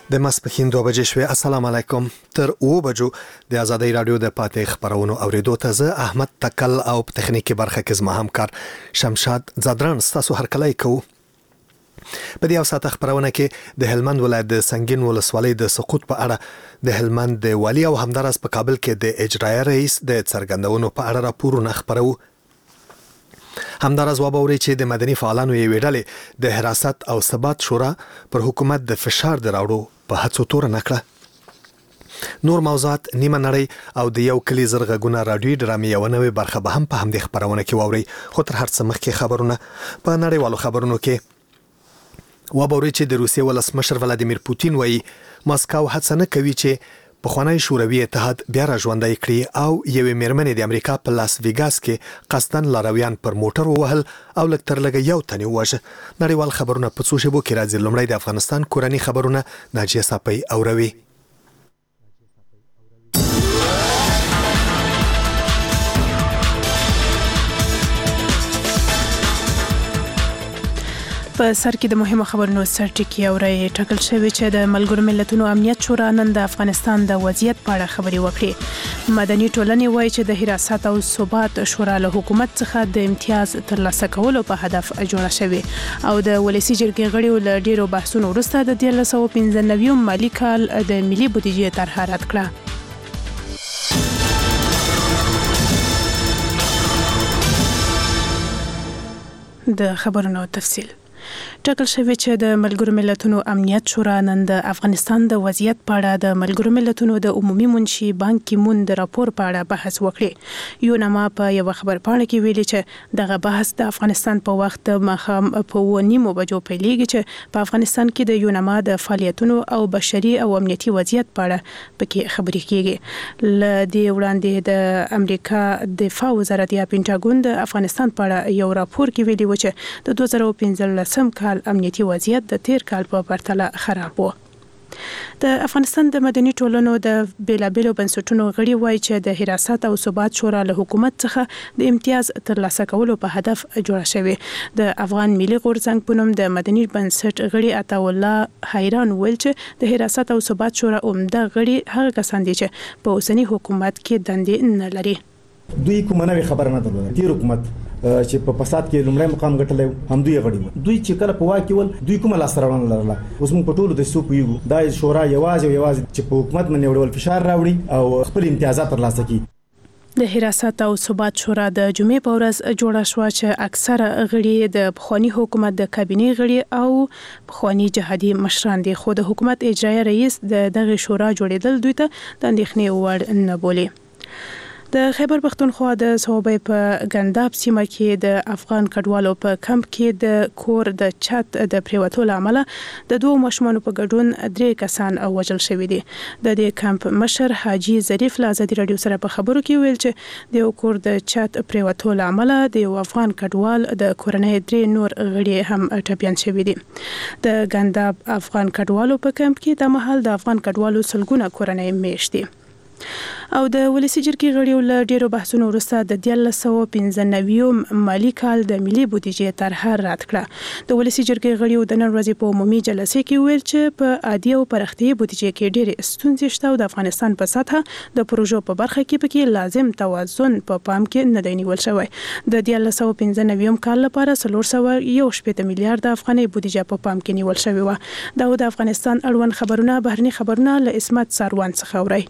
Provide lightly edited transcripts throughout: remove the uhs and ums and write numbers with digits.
د ماسپښین 2 بجې شوې. السلام علیکم. تر 2 بجو د ازادۍ رادیو د پاتې خبرونو اوریدو ته زه احمد تکل او په تخنیکی برخه کې زما همکار شمشاد زادران ستاسو هرکلی کوو. په دې اوساته خبرونه کې د هلمند ولایت د سنگین ولسوالۍ د سقوط په اړه د هلمند د والی او همدارس په کابل کې د اجرایه رئیس د څرګندونو په اړه راپورونه خبرو. همدارس وبوري چې د مدني فعالانو یې ویډلې د حراست او ثبات شورا پر حکومت د فشار دراوړو په هڅو تور نکړه. نور موضوعات نیمه نړۍ او د یو کلی زرغونه رادیو ډرامې یو نوې برخه به هم په همدې خبرونه کې ووري. خو تر هر څه مخکې خبرونه په نړیوالو خبرونو کې وبوري چې د روسیې ولسمشر ولادیمیر پوتین وایي ماسکو هڅه نه کوي چې پخوانی شوروي اتحاد بیا را ژوندی کړي او یوې میرمنې د امریکا په لاس ویګاس کې قصدن لارویان پر موټر ووهل او لږ تر لږه یو تن ووژه. نړیوال خبرونه په څو شیبو کې راځي. لومړی د افغانستان کورني خبرونه ناجیه صافی اوروي. په سر کې د مهمو خبرونو سرټکی اوري. ټاکل شوی چې د ملګرو ملتونو امنیت شورا نن د افغانستان د وضعیت په اړه خبري وکړي. مدني ټولنې وایي چې د حراست او ثبات شورا له حکومت څخه د امتیاز ترلاسه کولو په هدف جوړه شوی او د ولسی جرګې غړیو له ډیرو بحثونو وروسته د 1995 مالی کال د ملي بودیجې طرح رد کړه. د خبرونو تفصیل. ټاکل شوی چې د ملګرو ملتونو امنیت شورا نن د افغانستان د وضعیت په اړه د ملګرو ملتونو د عمومي منشي بان کی مون د راپور په اړه بحث وکړي. یو نما په یو خبرپاڼه کې ویلي چې دغه بحث د افغانستان په وخت مخام په 9 بجو پیلېږي چې په افغانستان کې د یو نما د فعالیتونو او بشري او امنیتي وضعیت په اړه پکې خبرې کیږي. ل دې وړاندې د امریکا دفاع وزارت یا پینټاګون د افغانستان په اړه یو راپور کې ویلي و چې د 2015 کال امنیتي وضعیت د تیر کال په پرتله خراب و. د افغانستان د مدني ټولنو د بیلابیلو بنسټونو غړي وایي چې د حراست او ثبات شورا له حکومت څخه د امتیاز ترلاسه کولو په هدف جوړه شوی. د افغان ملي غورځنګ په نوم د مدني بنسټ غړي عطا الله حیران ویل چې د حراست او ثبات شورا عمده غړي هغه کسان دي چې په اوسنی حکومت کې دندې نه لري. دوی کومه نوې خبره نه درلوده. تیر حکومت چې په فساد کې لومړی مقام ګټلی هم دوی غړي وو. دوی چې کله په واک کې ول دوی کومه لاسته راوړنه لرله. اوس موږ په ټولو د څه پوهیږو دا شورا یوازې چې په حکومت باندې وړول فشار راوړي او خپل امتیازات ترلاسه کړي. د حراست او ثبات شورا د جمعې په ورځ جوړه شوه چې اکثره غړي د پخوانی حکومت د کابینې غړي او پخوانی جهادي مشران دي. خو د حکومت اجرایه رئیس دغه شورا جوړېدل دوی ته د اندېښنې وړ نه بولي. د خیبر پختونخوا د صوبې په ګنداب سیمه کې د افغان کډوالو په کمپ کې د کور د چت د پریوتو لامل د 2 ماشومانو په ګډون 3 کسان وژل شوي دي. د دې کمپ مشر حاجی ظریف له ازادي رادیو سره په خبرو کې ویل چې د کور د چت پریوتو لامل د یو افغان کډوال د کورنۍ 3 نور غړي هم ټپيان شوي دي. د ګنداب افغان کډوالو په کمپ کې د محل د افغان کډوالو سلګونه کورنۍ میشت دي. او د ولسی جرګې غړیو له ډیرو بحثونو وروسته د 1995 مالی کال د ملي بودیجې طرح رد کړه. د ولسی جرګې غړیو د نن ورځې په عمومي جلسې کې ویل چې په عادي او پرختي بودیجې کې ډېرې ستونزې شته او د افغانستان په سطحه د پروژو په برخه کې پکې لازم توازن په پام کې نه دی نیول شوی. د 1995 کال لپاره 311 میلیارډ افغاني بودیجه په پام کې نیول شوی و. دا د افغانستان اړوند خبرونه بهرني خبرونه له اسمت ساروان څخه اوري.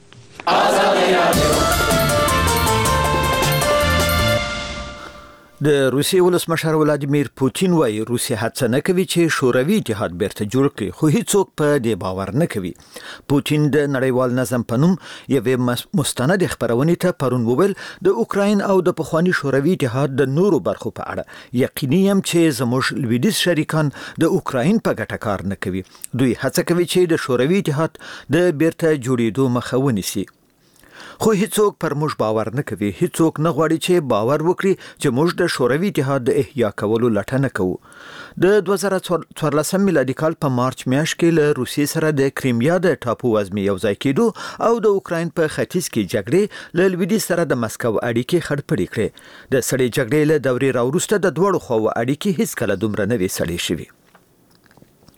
د روسیې ولسمشر ولادیمیر پوتین وایي روسیه هڅه نه کوي چې شوروي اتحاد بیرته جوړ کړي خو هیڅوک په دې باور نه کوي. پوتین د نړیوال نظم په نوم یوې مستند خبرونې ته پرون وویل د اوکراین او د پخوانی شوروي اتحاد د نورو برخو په اړه یقیني یم چې زموږ لویدیځ شریکان د اوکراین په ګټه کار نه کوي. دوی هڅه کوي چې د شوروي اتحاد د بیرته جوړېدو مخه ونیسي. خو هیڅوک پر موږ باور نه کوي. هیڅوک نه غواړي چې باور وکړي چې موږ د شوروي اتحاد د احیا کولو لټه نه کوو. د 2014 میلادي کال په مارچ میاشت کې له روسیې سره د کریمیا د ټاپو وزمې یوځای کېدو او د اوکراین په ختیځ کې جګړې له لویدیځ سره د مسکو اړیکې خړپړې کړې. د سړې جګړې له دورې راوروسته د دوړو خواو اړیکې هیڅ کله دومره نه وې سړې شوې.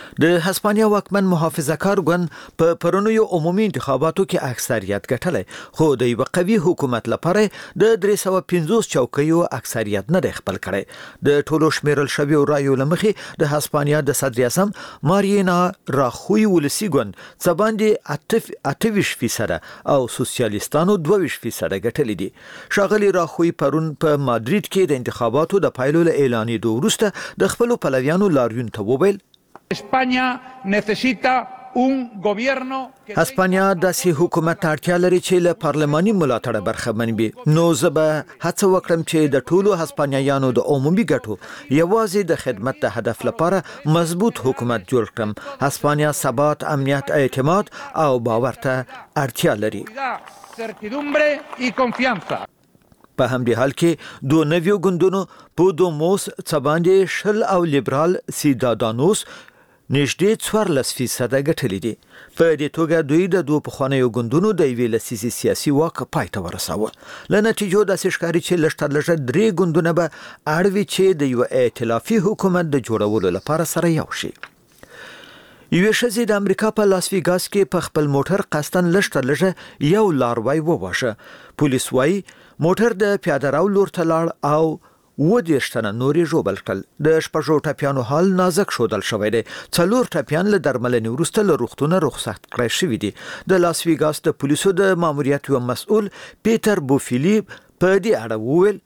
د هسپانیا واکمن محافظه‌کار ګوند په پرونیو عمومي انتخاباتو کې اکثریت ګټلې، خو د یو قوي حکومت لپاره د 350 چوکیو اکثریت نه خپل کړي. د ټولو شمیرل شویو رایو لمخې د هسپانیا د صدر اعظم مارینا راخوی ولسی ګوند څه باندې 28% او سوسیالیستانو 22% ګټلې دي. شاغلی راخوی پرون په مادرید کې د انتخاباتو د پایلو اعلانېدو وروسته د خپلو پلویانو لاریون ته وویل España necesita un gobierno هسپانیا داسې حکومت ته اړتیا لري چې له پارلماني ملاتړه برخمن وي. نو زه به هڅه وکړم چې د ټولو هسپانیایانو د عمومي ګټو یوازې د خدمت د هدف لپاره مضبوط حکومت جوړ کړم. هسپانیا ثبات، امنیت، اعتماد او باور ته اړتیا لري. certidumbre y confianza. په همدې حال کې دوه نویو ګوندونو پودوموس څه باندې شل او لیبرال سیدادانوس نږدې 14% ګټلې دي. په دې توګه دوی د دوه پخوانیو ګوندونو د یوې لسیزې سیاسي واک پای ته ورساوه. له نتیجو داسې ښکاري چې لږ تر لږه 3 ګوندونه به اړ وي چې د یو ائتلافي حکومت د جوړولو لپاره سره یو شي. یوه ښځه د امریکا په لاس ویګاس کې په خپل موټر قصدن لږ تر لږه یو لاروی وواژه. پولیس وايي موټر د پیاده رو لور ته لاړ او 30 تنه نورې ژوبل کړل. د شپږو ټپیانو حال نازک ښودل شوی دی. 4 ټپیان له درملنې وروسته له روغتونه رخصت کړای شوي دي. د لاس ویګاس د پولیسو د ماموریت یو مسؤل پیټر بوفیلی په دې اړه وویل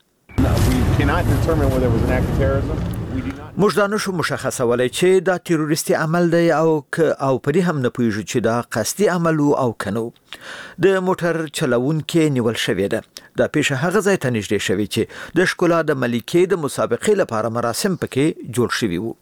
موږ دا نشو مشخصولای چې دا تروریستي عمل دی او په دې هم نه پوهیږو چې دا قصدي عمل او کنو. د موټر چلوونکي نیول شوی ده. دا پیښه هغه ځای ته نږدې شوی چې د ښکلا د ملکې د مسابقې لپاره مراسم پکې جوړ شوي وو.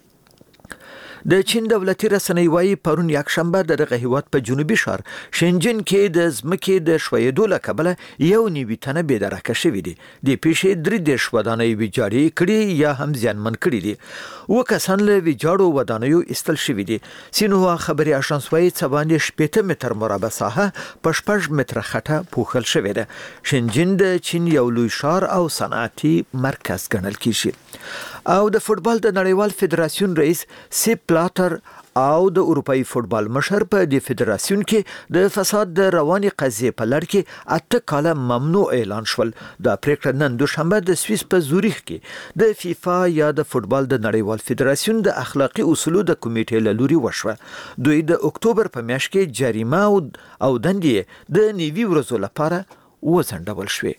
د چین دولتي رسنۍ وايي پرون یکشنبه دغه هیواد په جنوبي ښار شنجن کې د ځمکې د ښویېدو له کبله 1 تنه بېدرکه شوي دي. د پیښې 3 ودانۍ ویجاړې کړي یا هم زیانمن کړي دي. 2 کسان له ویجاړو ودانیو ایستل شوي دي. سینهوا خبري اژانس وايي څه باندې 80 متر مربع ساحه په 6 متره خټه پوښل شوې ده. شنجن د چین یو لوی ښار او صنعتي مرکز ګڼل کیږي. او د فوتبال د نړیوال فدراسیون رئیس سیپ پلاتر او د اروپאי فوتبال مشر په دې فدراسیون کې د فساد د رواني قضیې په لړ کې 8 کاله ممنوع اعلان شول. دا پریکړه نن دوشنبه د سویس په زوریخ کې د فیفا یا د فوتبال د نړیوال فدراسیون د اخلاقی اصولو د کمیټې له لوري وشوه. دوی د اکتوبر په میاشت کې جریمه او دندې د نیوي ورځو لپاره وځنډول شوې.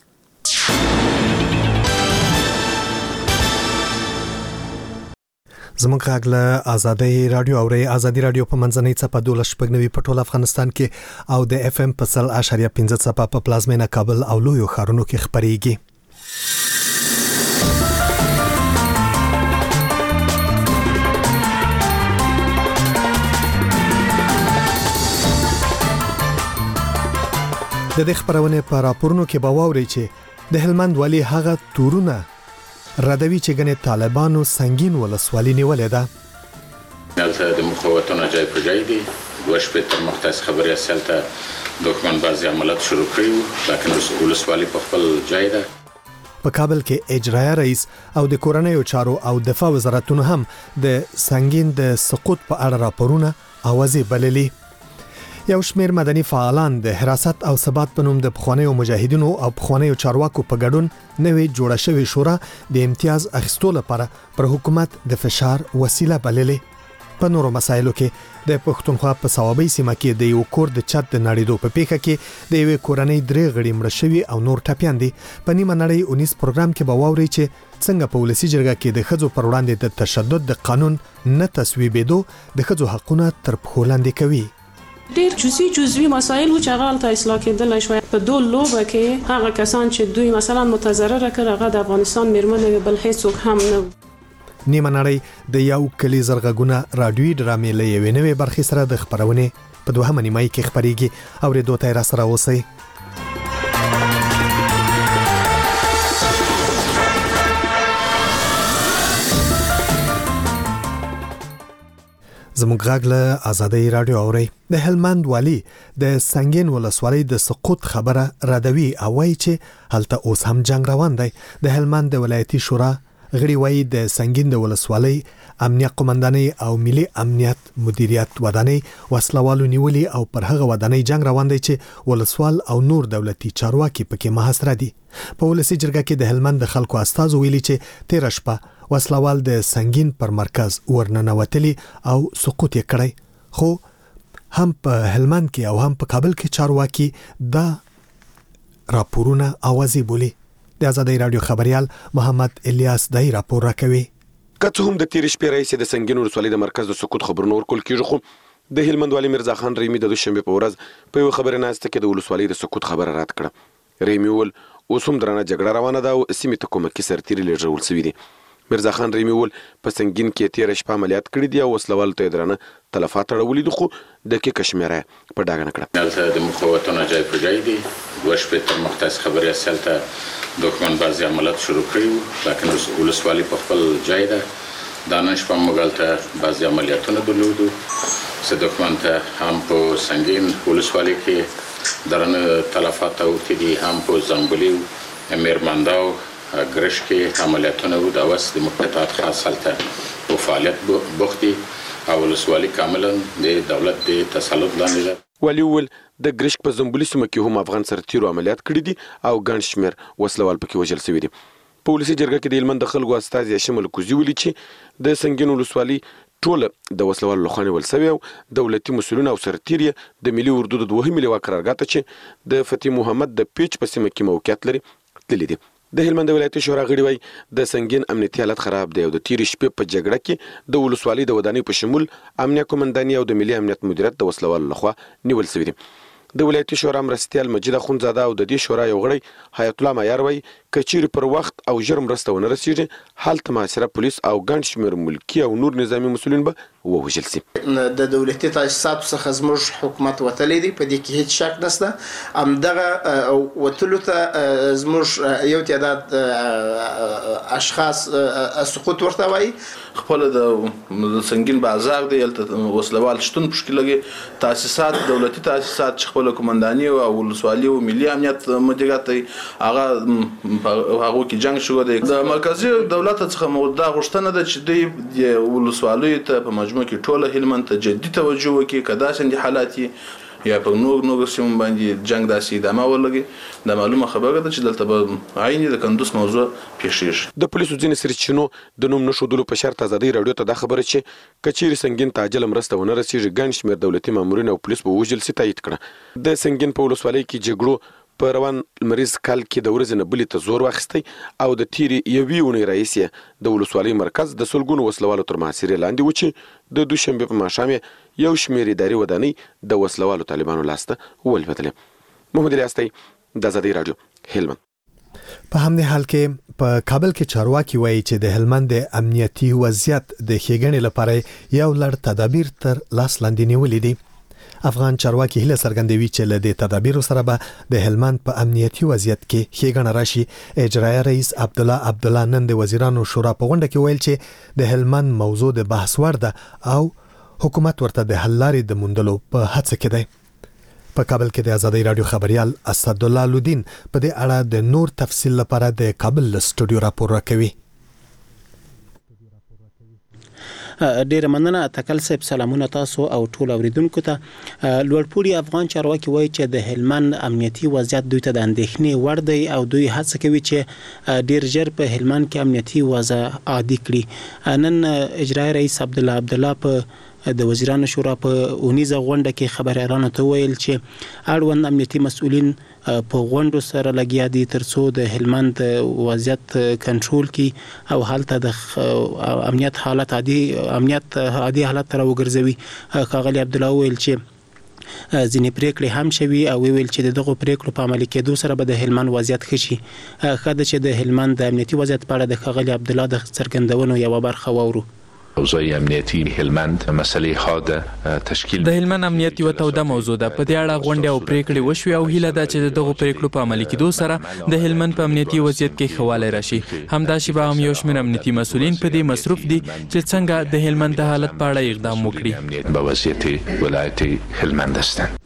زموږ غږ له آزادۍ رادیو اوري. آزادۍ رادیو په منځنۍ څپه 12 په ټول افغانستان کې او د اف ام په 0.5 څپه په پلازمینه کابل او لویو ښارونو کې خبريږي. د دې خبرونه په راپورونو کې به واوري چې د هلمند والي هغه تورونه ردوی چې ګنې طالبانو سنگین ولسوالي نیولې ده. دلته د مخاوتونو جای په جای دي. 2 شپې تر مختص خبري اصل ته دښمن بعضي عملیات شروع کړي، لکه ولسوالي په خپل جای ده. په کابل کې اجرایي رئیس او د کورنیو چارو او دفاع وزارتونو هم د سنگین د سقوط په اړه راپورونه اوازې بللي. یو شمیر مدني فعالان د حراست او ثبات په نوم د پخوانیو مجاهدینو او پخوانیو چارواکو په ګډون نوې جوړه شوې شورا د امتیاز اخیستو لپاره پر حکومت د فشار وسیله بللې. په نورو مسایلو کې د پښتونخوا په صوابۍ سیمه کې د یو کور د چت د نړیدو په پیښه کې د یو کورنۍ 3 غړي مړ شوي او نور ټپیان دي. په نیمه نړۍ 19 پروګرام کې به واوري چې څنګه په ولسی جرګه کې د خځو پر وړاندې د تشدد د قانون نه تصویبېدو د خځو حقونه تر پښو لاندې کوي. ډېر جزوي مسایل و چې هغه ته اصلاح کېدل شوی. په دوه لوبه کې هغه کسان چې دوی مثلا متضرر کړ هغه د افغانستان میرمنې بل هیڅوک هم نه. نیمه نړۍ د یو کلی زرغونه رادیوي ډرامې له یوې نوې برخې سره د خبرونه په 2 نیمه کې خبريږي او ریډیو ته را سره اوسئ. زموږ غږ له آزادۍ رادیو اوري. د هلمند والي د سنگین ولسوالۍ د سقوط خبره ردوي او وايي چې هلته اوس هم جنگ روان دی. د هلمند د ولایتي شورا غړي وایي د سنگین د ولسوالۍ امنیت قومندانۍ او ملي امنیت مدیریت ودانۍ وسلوالو نیولي او پر هغه ودانۍ جنگ روان دی چې ولسوال او نور دولتي چارواکي پکې محاصره دي. په ولسی جرګه کې د هلمند د خلکو استازو ویلي چې تیر شپه وسلوال د سنگین پر مرکز ورننوتلی او سقوط یې کړی، خو هم په هلمند کې او هم په کابل کې چارواکي دا راپورونه اوازې بولي. د آزادۍ رادیو خبريال محمد الیاس دای راپور راکوي. که څه هم د تیر شپې رئیس د سنگین ولسوالۍ د مرکز د سقوط خبرونه ورکول کیږي، خو د هلمند والي مرزا خان ریمی د دوشنبه په ورځ په یو خبره ناسته کې د ولسوالۍ د سقوط خبره رد کړه. ریمی ول اوس هم درنه جګړه روانه ده او سیمې ته کومکي سرتیري لېږل شوي دي. مرزا خان ریمی ول په سنگین کې تیر شپه عملیات کړي دي او وسلوال ته درنه تلفات اړولې دي، خو د کې کشمیره په ډاګه نه کړه. دلته د مخاوتونو جای پر ځای دي. وشپې تر مختص خبري سلته دښمن بعضی عملیات شروع کړي، لکه ولسوالي په خپل ځای ده. دانش په مغالطه بعضی عملیاتونه درلودو چې دښمن ته هم په سنگین ولسوالي کې درنه تلفات اوکتي دي، هم په زنګولي میرمنداو ګرش کې عملیاتونه و. د اوس د مقتطعات خاص هلته په فعالیت بوختي او ولسوالي کاملا د دولت د تسلط لاندې ده. والي ول د ګرشک په زنبولي سیمه کې هم افغان سرتیرو عملیات کړي دي او ګڼ شمېر وسلوال پکې وژل شوي دي. په ولسي جرګه کې د هلمند د خلکو استازي شمل کوزي ویلي چې د سنگین ولسوالي ټول د وسلوال لخوا نیول شوی او دولتي مسؤلین او سرتیر د ملي اردو د 2 ملي قرارګاه چې د فتح محمد د پیچ په سیمه کې موقعیت لري تللی دي. د هلمند ولایتي شورا غړي وایي د سنگین امنیتي حالت خراب دی او د تیر شپې په جګړه کې د ولسوالۍ د ودانۍ په شمول امنیت قومندانۍ او د ملي امنیت مدیریت د وسلوالو لخوا نیول شوي دي. د ولایتي شورا مرستیال مجید اخوندزاده او د دې شورا یو غړی حیات الله معیار وایي که چیرې پر وخت او ژر مرسته ونه رسیږي هلته محاصره پولیس او ګڼ شمېر ملکي او نور نظامي مسؤلین به ووژل شي. د دولتي تاسیساتو څخه زموږ حکومت وتلی دی، په دې کې هیڅ شک نشته. همدغه وتلو ته زموږ یو تعداد اشخاص سقوط ورته وایي. خپل د سنگین بازار دی هلته وسلوال شتون پشکې لګي تاسیسات دولتي تاسیسات چې خپل کومنداني او ولسوالي او ملي امنیت مدیریت هغه هغه کې جنگ شو دی. د مرکزی دولت څخه موده غوښتنه ده چې د ولسوالۍ ته په مجموع کې ټول هلمند ته جدي توجه وکړي، کدا څنګه حالات یا په نور سیمو باندې جنگ داسې ادامه ولګي. د معلومه خبره ده چې دلته به عیني د کندوز موضوع پیښیږي. د پولیسو ځینې سرچینو د نوم نښودلو په شرط آزادۍ راډیو ته دا خبره چې کچېرې سنگین ته عاجله مرسته ونه رسیږي ګڼ شمېر دولتي مامورین او پولیس به وژل شي تایید کړه. د سنگین په ولسوالۍ کې جګړو په روان لمریز کال کې د ورځې نه بلې ته زور واخیستی او د تیرې یوې اونۍ راهیسې د ولسوالۍ مرکز د سلګونو وسلوالو تر محاصرې لاندې و چې د دوشنبې په ماښام یو شمېر اداري ودانۍ د وسلوالو طالبانو لاسته ولوېدلې. محمد الیاس دی، د آزادۍ راډیو، هلمند. په همدې حال کې په کابل کې چارواکي وایي چې د هلمند د امنیتي وضعیت د ښېګڼې لپاره یو لړ تدابیر تر لاس لاندې نیولي دي. افغان چارواکي هیله څرګندوي چې له دې تدابیرو سره به د هلمند په امنیتي وضعیت کې ښېګڼه راشي. اجرایه رئیس عبدالله نن د وزیرانو شورا په غونډه کې ویل چې د هلمند موضوع د بحث وړ ده او حکومت ورته د حل لارې د موندلو په هڅه کې دی. په کابل کې د آزادۍ رادیو خبريال اسدالله لودین په دې اړه د نور تفصیل لپاره د کابل سټوډیو راپور راکوي. ډیره مننه تکل صاحب. سلامونه تاسو او ټول اوریدونکو ته. لوړپوړي افغان چارواکي وایي چې د هلمند امنیتي وضعیت دوی ته د اندېښنې وړ دی او دوی هڅه کوي چې ډیر ژر په هلمند کې امنیتي وضع عادي کړي. نن اجرایي رئیس عبدالله په د وزیرانو شورا په اونیزه غونډه کې خبريالانو ته ویل چې اړوند امنیتي مسؤلین په غونډو سره لګیا دي ترڅو د هلمند وضعیت کنټرول کړي او حالت د امنیت حالت عادي حالت تر وګرځوي. ښاغلي عبدالله ویل چې ځینې پریکړې هم شوي او ویل چې دغه پریکړو په عملي کېدو سره به د هلمند وضعیت ښه شي. ښه ده چې د هلمند د امنیتي وضعیت په اړه د ښاغلي عبدالله د څرګندونو یوه برخه واورو. اوضاع امنیتی هلمند مسئله خود تشکیل د هلمند امنیت یو توده موضوع ده. په دې اړه غونډه او پریکړې وشوي او هیله ده چې دغه پریکړو په عملي کېدو سره د هلمند په امنیتي وضعیت کې ښه والی راشي. همداسې به هم یو شمېر امنیتي مسؤلین په دې مصروف دي چې څنګه د هلمند د حالت په اړه اقدام وکړي. امنیت به وضعیت ولایت هلمند هستند.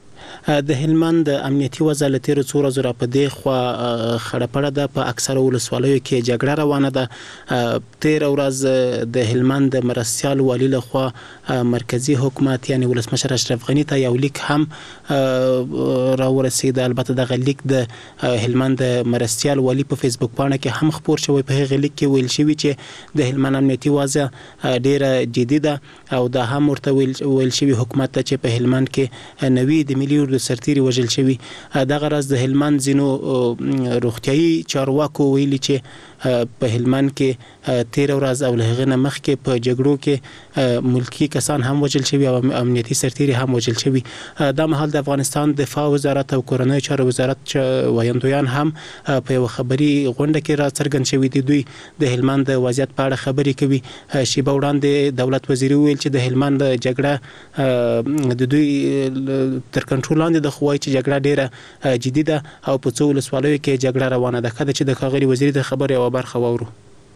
د هلمند امنیتي وضع له تیر څو ورځې را پدې خو خړپړه ده په اکثره ولسوالیو کې جګړه روانه ده. تیر ورځ د هلمند مرستيال والی له خوا مرکزی حکومت یعنی ولسمشر اشرف غنی ته یو لیک هم را ورسید. البته د لیک د هلمند مرستيال والی په فیسبوک باندې کې هم خبر شوی. په هغه لیک کې ویل شوی چې د هلمند امنیتي وضع ډیره جدي ده او دا هم ورته ویل شوی حکومت ته چې په هلمند کې 90 د ملي اردو سرتیري وژل شوی. دغه راز د هلمند زینو روغتيایي چارواکو ویلي چې په هلمند کې تیر ورځ او له هغه مخکې په جګړو کې ملکی کسان هم وژل شوی او امنیتي سرتیري هم وژل شوی. دا مهال د افغانستان دفاع وزارت او کورنۍ چارو وزارت وایندویان هم په یو خبري غونډه کې را څرګند شوی دي. دوی د هلمند وضعیت په اړه خبرې کوي. شیبه وړاندې دولت وزیر ویل چې د هلمند جګړه د دوی تر کنټرول لاندې د خوای چې جګړه ډیره جدي ده او په څو ولسوالیو کې جګړه روانه ده. کله چې د ښاغلي وزیر د خبرې او برخه وورو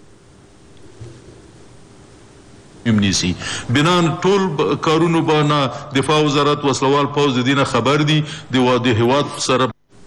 نیسی بنان ټول کارونو باندې دفاع وزارت وسلوال پوز د دینه خبر دي د واده هواد سره.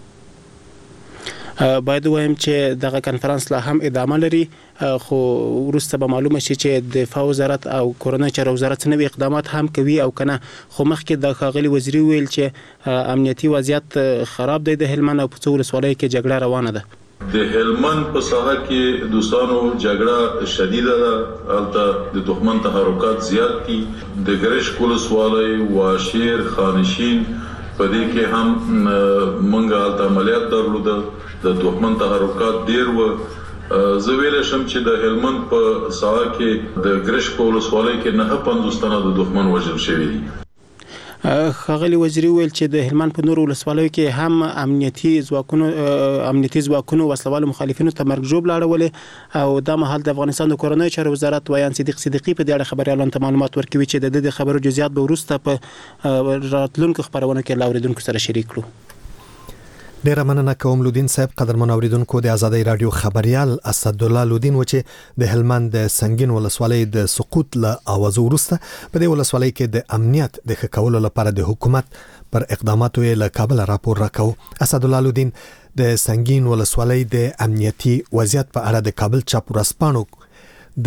باید وایم چې دغه کانفرنس لا هم ادامه لري خو وروسته به معلومه شي چې دفاع وزارت او کورنۍ چارو وزارت نوي اقدامات هم کوي او کنه. خو مخکې د ښاغلي وزیر ویل چې امنیتي وضعیت خراب دی د هلمند او په څو ولسوالیو کې جګړه روانه ده. د هلمند په ساحه کې دوستانو جګړه شدیده ده. البته د دښمن تحرکات زیات دي. د ګرش ولسوالۍ واشیر خانشین په دې کې هم منګه البته عملیات درلوده. د دښمن تحرکات ډیر و. زه ویل شم چې د هلمند په ساحه کې د ګرش ولسوالۍ کې نه 50 تنه د دښمن وژل شوی دي. ښاغلي وزیر ویل چې د هلمند په نور ولسوالیو کې هم امنیتي ځواکونو وسلوال مخالفینو ته مرګ جوړ لاړول او دا مهال د افغانستان د کورنۍ چارو وزارت ویان صدیق صدیقی په دې اړه خبريالانو ته معلومات ورکوي چې د خبرو جزئیات به وروسته په راتلونکو خبرونه کې لاوریدونکو سره شریک کړو. ډیره مننه کوم لودین صاحب. قدرمن اوریدونکو د آزادۍ رادیو خبريال اسد الله لودین و چې د هلمند د سنگین ولسوالۍ د سقوط له اواز ورسته په دې ولسوالۍ کې د امنیت د ښه کولو لپاره د حکومت پر اقداماتو له کابل راپور راکاو. اسد الله لودین د سنگین ولسوالۍ د امنیتي وضعیت په اړه د کابل چاپ ورځپاڼو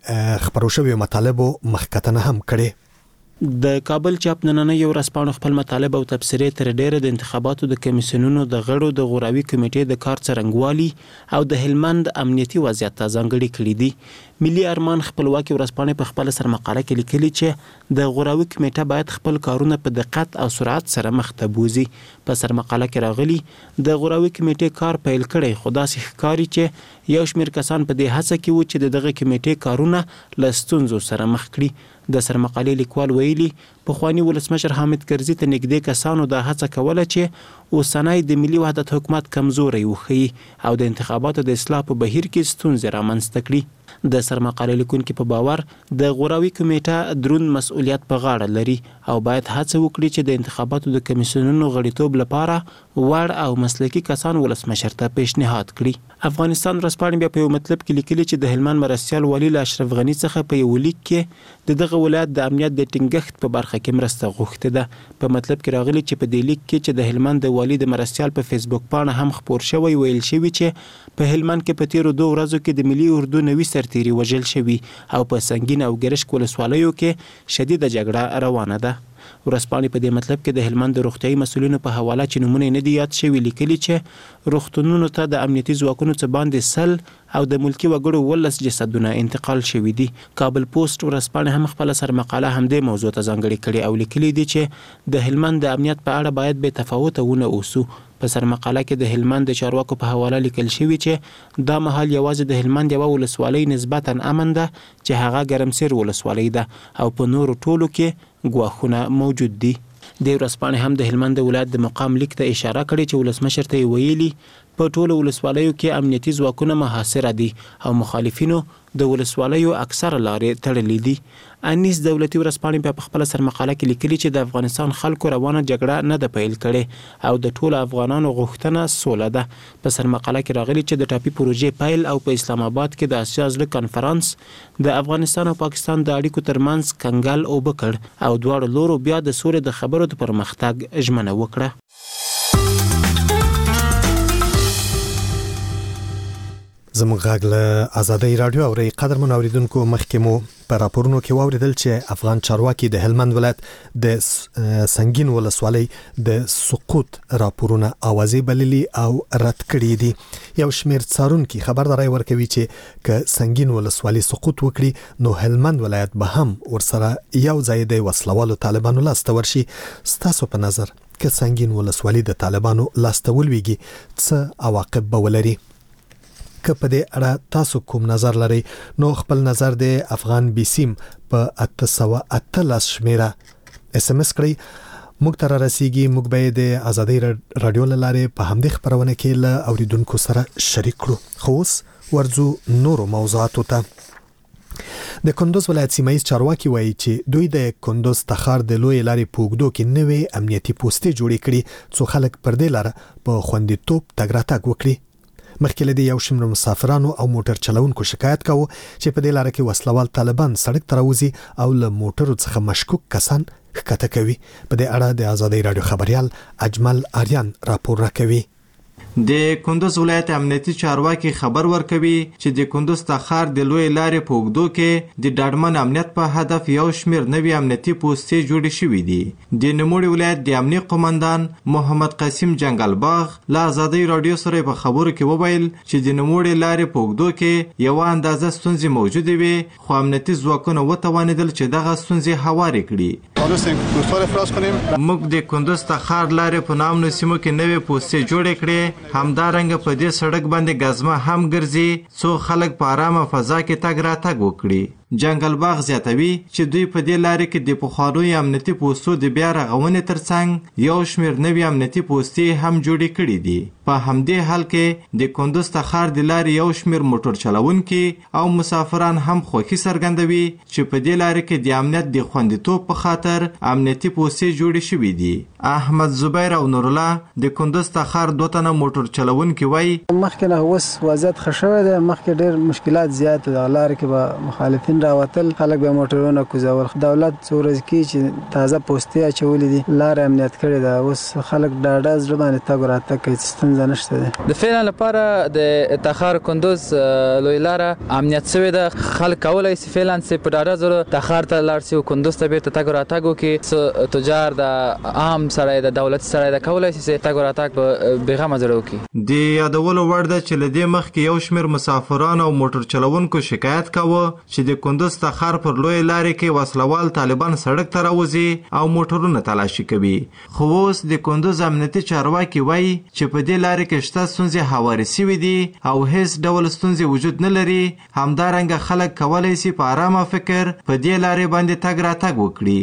د خبرو شویو مطالبو مخکتنه هم کړي. د کابل چاپ نننۍ ورځپاڼو خپل مطالب او تبصرې تر ډیره د انتخاباتو د کمیسیونونو د غړو د غوراوي کمیټې د کار څرنګوالي او د هلمند امنیتي وضعیت ته ځانګړي کړي دي. ملي ارمان خپلواکي ورځپاڼې په خپل سرمقاله کې لیکلي چې د غوراوي کمیټه باید خپل کارونه په دقت او سرعت سره مخ ته بوزي. په سرمقاله کې راغلي د غوراوي کمیټې کار پیل کړي خو داسې ښکاري چې یو شمېر کسان په دې هڅه کې و چې دغه کمیټې کارونه له ستونزو سره مخ کړي. د سرمقالې لیکوال ویلي پخوانی ولسمشر حامد کرزي ته نږدې کسانو دا هڅه کوله چې اوسنۍ د ملي وحدت حکومت کمزوري وښيي او د انتخاباتو د اصلاح په بهیر کې ستونزې رامنځته کړي. د سرمقالې لیکونکو په باور د غوراوي کمیټه دروند مسؤلیت په غاړه لري او باید هڅه وکړي چې د انتخاباتو د کمیسیونونو غړیتوب لپاره وړ او مسلکي کسان ولسمشر ته پیشنهاد کړي. افغانستان ورځپاڼې بیا په یو مطلب کې لیکلي چې د هلمند مرستيال والی له اشرف غنی څخه په یو لیک کې دغه ولایت د امنیت د ټینګښت په برخه کې مرسته غوښتې ده. په مطلب کې راغلي چې په دې لیک کې چې د هلمند د والی د مرستيال په فیسبوک باندې هم خبر شوی ویل شوی چې په هلمند کې په تیرو 2 ورځو کې د ملي اردو نوي سرتیري وژل شوی او په سنگین او ګرشک ولسوالیو کې شدیده جګړه روانه ده. ورځپاڼې په دې مطلب کې د هلمند د روغتيایي مسؤلینو په حواله چې نمونه نه دي یاد شوي لیکلي چې روغتونونو ته د امنیتي ځواکونو څخه باندې سل او د ملکی وګړو ولس جسدونه انتقال شوي دي. کابل پوسټ ورځپاڼې هم خپل سرمقاله همدې موضوع ته ځانګړې کړې او لیکلي دي چې د هلمند د امنیت په اړه باید به تفاوت ونه اوسو. په سرمقاله کې د هلمند د چارواکو په حواله لیکل شوی چې دا مهال یوازې د هلمند یو ولسوالۍ نسبتا امن ده چې هغه ګرمسیر ولسوالۍ ده او په نورو ټولو کې ګواښونه موجود دي. د ورځپاڼې هم د هلمند ولایت د مقام لیک ته اشاره کړې چې ولسمشر ته ویلي په ټولو ولسوالیو کې امنیتي ځواکونه محاصره دي او مخالفینو د ولسوالیو اکثره لارې تړلې دي. انیس دولتي ورځپاڼې په خپل سرمقاله کې لیکلي چې د افغانستان خلکو روانه جګړه نه ده پیل کړې او د ټولو افغانانو غوښتنه سوله ده. په سرمقاله کې راغلي چې د ټاپي پروژې پیل او په اسلام آباد کې د اسیا زړه کانفرنس د افغانستان او پاکستان د اړیکو ترمنځ کنګل اوبه کړ او دواړو لورو بیا د سولې د خبرو د پرمختګ ژمنه وکړه. زموږ غږ له آزادۍ رادیو او قدرمن اوریدونکو مخکې مو په راپورونو کې واوریدل چې افغان چارواکي د هلمند ولایت د سنگین ولسوالۍ د سقوط راپورونه اوازې بللي او رد کړي دي. یو شمېر څارونکي خبرداري ورکوي چې که سنگین ولسوالۍ سقوط وکړي نو هلمند ولایت به هم ورسره یو ځای د وسلوالو طالبانو لاسته ورشي. ستاسو په نظر که سنگین ولسوالۍ د طالبانو لاسته ولويږي څه عواقب به ولري؟ که په دې اړه تاسو کوم نظر لرئ نو خپل نظر د افغان بیسیم په 818 شمیره اس ام اس کړئ. موږ ته رسیږي. موږ به د آزادۍ رادیو لاره په همدې خبرونه کې له اوریدونکو سره شریک کړو. خو اوس ورځو نورو موضوعاتو ته. د کندوز ولایت سیمایي چارواکي وایي چې دوی د کندوز تخار د لوی لارې پوګدو کې نوې امنیتي پوسټې جوړې کړي څو خلک پر دې لاره په خوندیتوب تګ راتګ وکړي. مخکې له دې یو شمېر مسافرانو او موټر چلونکو شکایت کاوه چې په دې لاره کې وسلوال طالبان سړک ته راوځي او له موټرو څخه مشکوک کسان ښکته کوي. په دې اړه د آزادۍ رادیو خبريال اجمل آریان راپور راکوي. د کندوز ولایت امنیتي چارواکي خبر ورکوي چې د کندوز تخار د لوی لارې په اوږدو کې د ډاډمن امنیت په هدف یو شمېر نوي امنیتي پوسټې جوړې شوې دي. د نوموړي ولایت د امنیت قومندان محمد قاسم جنگلباغ له آزادۍ رادیو سره په خبرو کې وویل چې د نوموړي لارې په اوږدو کې یو اندازه ستونزې موجودې وي خو امنیتي ځواکونه وتوانېدل چې دغه ستونزې هوارې کړي. موږ د کندوز تخار لارې په نامنو سیمو کې نوې پوسټې جوړې کړې. همدارنګه په دې سړک باندې غزمه هم ګرځي څو خلک په آرامه فضا کې تګ راتګ وکړي. جنگلباغ زیاتوي چې دوی په دې لارې کې د پخوانیو امنیتي پوسټو د بیا رغونې ترڅنګ یو شمېر نوي امنیتي پوسټې هم جوړې کړي دي. په همدې حال کې د کندوز تخار د لارې یو شمېر موټر چلونکي او مسافران هم خوښي څرګندوي چې په دې لارې کې د امنیت د خوندیتوب په خاطر امنیتي پوسټې جوړې شوي دي. احمد زبیر او نور الله د کندوز تخار دوه تنه موټر چلونکي وایي مخکې نه اوس وضعیت ښه شوی دی. مخکې ډېر مشکلات زیات د لارې کې به مخالفین راوتل خلک به موټرونه کوزول. دولت څو ورځې کې چې تازه پوسټې اچولې دي لار امنیت کړې ده. اوس خلک ډاډه زړه باندې تګ راتګ کوي ستونزه نشته ده. د فعلا لپاره د تخار کندوز لوی لاره امنیت شوې ده. خلک کولی شي فعلا چې په ډاډه زړه تخار ته لاړ شي او کندوز ته بیرته تګ راتګ وکړي. تجار د عام سړی د دولت سړی د کولی شي چې تګ راتګ په بېغمه زړه وکړي. د یادولو وړ ده چې له دې مخکې یو شمېر مسافران او موټر چلونکو شکایت کاوه چې د کندوز تخار پر لوی لارې کې وسلوال طالبان سړک ته راوځي او موټرونه تلاشي کوي. خو اوس د کندوز امنیتي چارواکي وایي چې په دې لارې کې شته ستونزې هوارې شوي دي او هیڅ ډول ستونزې وجود نه لري. همدارنګه خلک کولی شي په آرامه فکر په دې لارې باندې تګ راتګ وکړي.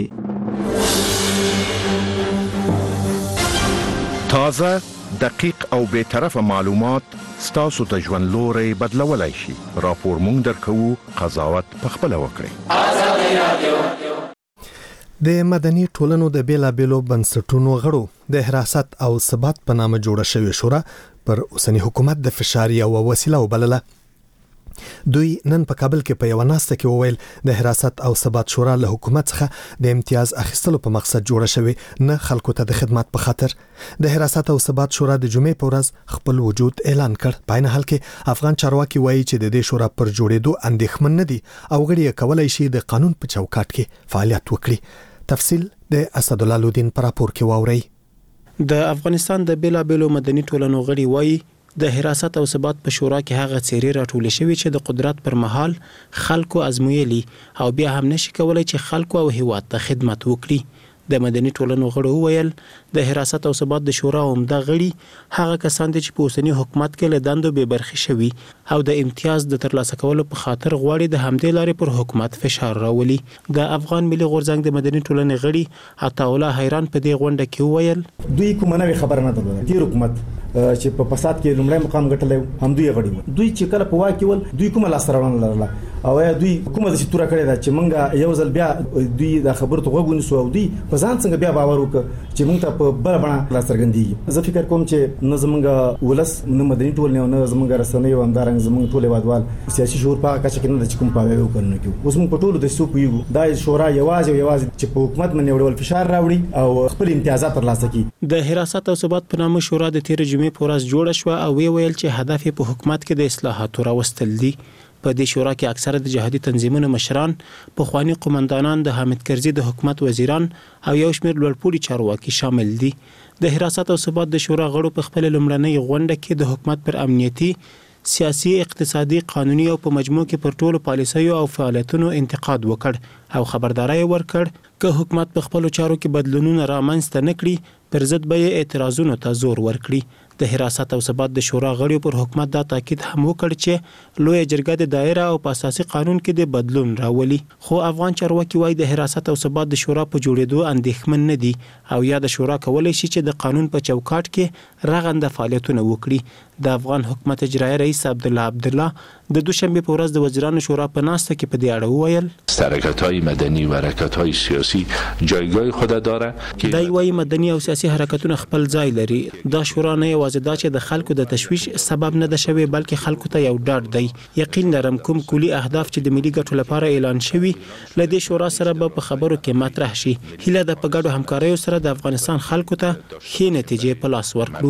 تازه دقیق او بے طرفه معلومات ستاسو ته ژوند لوري بدلولای شي. راپور مونږ درکو قضاوت پخپله وکړئ. د مدني ټولنو د بیلابېلو بنسټونو غړو د حراست او ثبات په نامه جوړه شوې شورا پر اوسنی حکومت د فشار یو وسیله وبلله. دوی نن په کابل کې په یو ناسته کې وویل د حراست او ثبات شورا له حکومت څخه د امتیاز اخیستلو په مقصد جوړه شوې نه خلکو ته د خدمت په خاطر. د حراست او ثبات شورا د جمعې په ورځ خپل وجود اعلان کړ. په عین حال کې افغان چارواکي وایي چې د دې شورا پر جوړېدو اندېښمن نه دي او غړي یې کولای شي د قانون په چوکاټ کې فعالیت وکړي. تفصیل د اسد الله لودین پر راپور کې واوري. د افغانستان د بیلابېلو مدني ټولنو غړي وایي د حراست او ثبات په شورا کې هغه څیرې راټول شوي چې د قدرت پر مهال خلکو ازمویلي او بیا هم نشي کولای چې خلکو او هیواد ته خدمت وکړي. د مدني ټولنو غړو وویل د حراست او ثبات د شورا عمده غړي هغه کسان دي چې په اوسنی حکومت کې له دندو بې برخې شوي او د امتیاز د ترلاسه کولو په خاطر غواړي د همدې لارې پر حکومت فشار راولي. د افغان ملي غورځنګ د مدني ټولنې غړي عطا الله حیران په دې غونډه کې وویل دوی کومه نوې خبره نه درلوده. تیر حکومت چې په فساد کې لومړی مقام ګټلی هم دوی غړي وو. دوی چې کله په واک کې ول دوی کومه لاس راوړنه لرله او یا دوی کومه د تور کړی دا چې مونږ یو ځل بیا دوی د خبرو ته وګونی سو او دوی په ځان څنګه بیا باور وکړ چې مونږ ته په بل بڼه لا څرګندېږي. زه فکر کوم چې نه زمونږ ولس نه مدني ټولنه نه زمونږ رسنۍ او همدارنګ زمونږ ټول هیوادوال سیاسي شعور په کچه کې نه د کوم پاوی وکړنه کوي. اوس مونږ په ټولو د سو پویګو دا شورا یوازې چې په حکومت باندې وړول فشار راوړي او خپل امتیازات ترلاسه کړي. د حراست او ثبات په نامه شورا د 13 جمعې په ورځ جوړه شو او ویل چې هدف په حکومت کې د اصلاحاتو راوستل دي. په دې شورا کې اکثره د جهادي تنظیمونو مشران، پخوانی قومندانان، د حامد کرزي د حکومت وزیران او یو شمېر لوړپوړي چارواکي شامل دي. د حراست او ثبات د شورا غړو په خپل لومړنۍ غونډه کې د حکومت پر امنیتي، سیاسي، اقتصادي، قانوني او په مجموع کې پر ټولو پالیسیو او فعالیتونو انتقاد وکړ او خبرداري ورکړ چې حکومت په خپل چارو کې بدلونونه رامنځته نکړي، پر ضد به اعتراضونو ته زور ورکړي. د حراست او ثبات د شورا غړو پر حکومت دا تاکید هم وکړ چې لوی جرګه د دایره او په اساسي قانون کې د بدلون راولي. خو افغان چارواکي وايي د حراست او ثبات د شورا په جوړېدو اندېښمن نه دي او یا د شورا کولای شي چې د قانون په چوکاټ کې رغنده فعالیتونه وکړي. د افغان حکومت اجرایی رئیس عبدالله عبدالله د دوشنبه په ورځ د وزیرانو شورا په ناسته کې په دې اړه وویل حرکت‌های مدنی و حرکت‌های سیاسی جایگاه خود داره که دا یوه مدني او سیاسي حرکتونه خپل ځای لري. دا شورا نه یوازې دا چې د خلکو د تشویش سبب نه ده شوی بلکې خلکو ته یو ډاډ دی. یقین لرم کوم کلی اهداف چې د ملي ګټو لپاره اعلان شوی لدې شورا سره به په خبرو کې مطرح شي. هیله د په ګډو همکاریو سره د افغانستان خلکو ته ښې نتیجې په لاس ورکړو.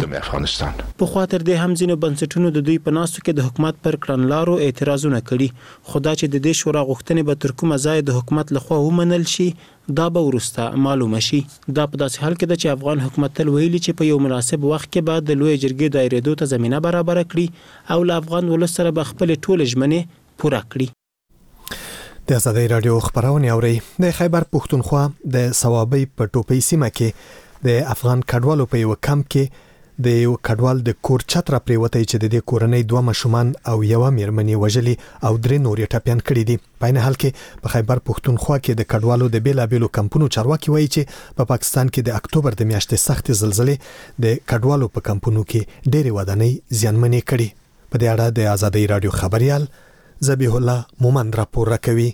په خاطر دې هم ځینو بنسټونو د دوی په ناستو کې د حکومت پر کړنلارو اعتراضونه کړي. خدا چې د دې شورا غوښتنې به تر کومه ځای د حکومت لخوا ومنل شي دا به وروسته معلومه شي. دا په داسې حال کې ده چې افغان حکومت تل ویلي چې په یو مناسب وخت کې به د لوی جرګې دایرېدو ته زمینه برابر کړي او له افغان ولس سره به خپل ټول ژمنې پوره کړي. د ازادۍ راډیو خبرونه اوري. د خیبر پښتونخوا د ثوابي په ټوپۍ سیمه کې د افغان کډوالو په یو کمپ کې د یو کډوال د کور چت را پریوتی چې د دې کورنۍ 2 ماشومان او یو میرمنې وژلي او 3 نورې ټپيان کړي دي. په عین حال کې په خیبر پښتونخوا کې د کډوالو د بیلابیلو کمپونو چارواکي وایي چې په پاکستان کې د اکتوبر د میاشتې سخت زلزلې د کډوالو په کمپونو کې ډېرې ودانۍ زیانمنې کړي. په دې اړه د ازادۍ راډیو خبريال ذبیح الله مومند راپور راکوي.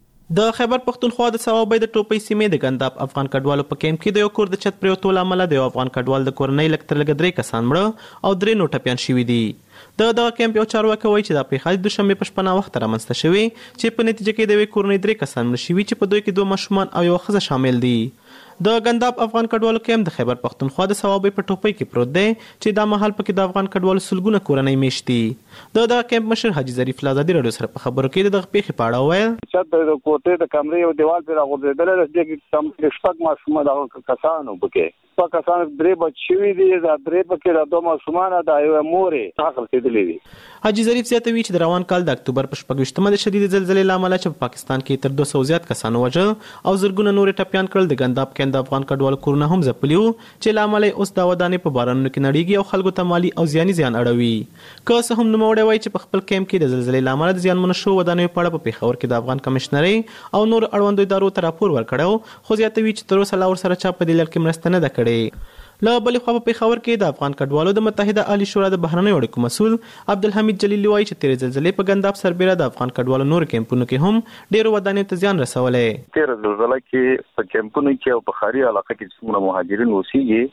د خیبر پښتونخوا د ثوابي د ټوپۍ سیمې د ګنداب افغان کډوالو په کیمپ کې د یو کور د چت پریوتو لامل د یو افغان کډوال د کورنۍ لکتر لګ 3 کسان مړه او 3 نور ټپيان شوي دي. دغه کیمپ یو چارواکي وایي چې د پیښې د دوشنبه په شپه وخت رامنځته شوی چې په نتیجه کې د یو کورنۍ 3 کسان مړه شوي چې په دوی کې 2 ماشومان او یو ښځه شامل دي. د ګنداب افغان کډوالو کیمپ د خیبر پښتونخوا د ثوابي په ټوپۍ کې پروت دی چې دا مهال پکې د افغان کډوالو سلګونه کورنۍ میشتي. د کیمپ مشر حاجی ظریف لازادي رادیو سره په خبرو کې د پیښې په اړه وویل چې د کوټې د کمرې او دیوال پر راغورځېدل د کم شپږ ماشومان د کسانو پکې په کسانو 3 بچوي دي دا 3 پکې د 2 ماشومان د یو مورې حاصل کېدلې دي. حاجی ظریف زیاتوي چې د روان کال د اکتوبر په 28مه د شدید زلزلې لامل چې په پاکستان کې تر 200 زیات کسانو وژل او زرګونه نور ټپيان کړل. د ګنداب کې د افغان کډوالو کورونه هم ځپلیو چې لامل اوس دا ودانې په بارانونو کې نړیږي او خلکو ته مالی او زیانی زیان اړوي. که څه هم نوموړی وایي چې په خپل کیمپ کې د زلزلې لامل د زیانمنو شو ودانیو په اړه په پیښور کې د افغان کمشنري او نور اړوندو ادارو ته راپور ورکړو خو زیاتوي چې تر اوسه لا ورسره چا په دې لړ کې مرسته نه ده کړې. له بلې خوا په پیښور کې د افغان کډوالو د متحده عالی شورا د بهرنیو اړیکو مسؤل عبدالحمید جلیلی وایي چې تیر زلزلې په ګنداب سربېره د افغان کډوالو نور کیمپونو کې هم ډېرو ودانیو ته زیان رسولی. تیر زلزلې کې په کیمپونو کې او په ښاري علاقه کې څومره مهاجرین اوسېږي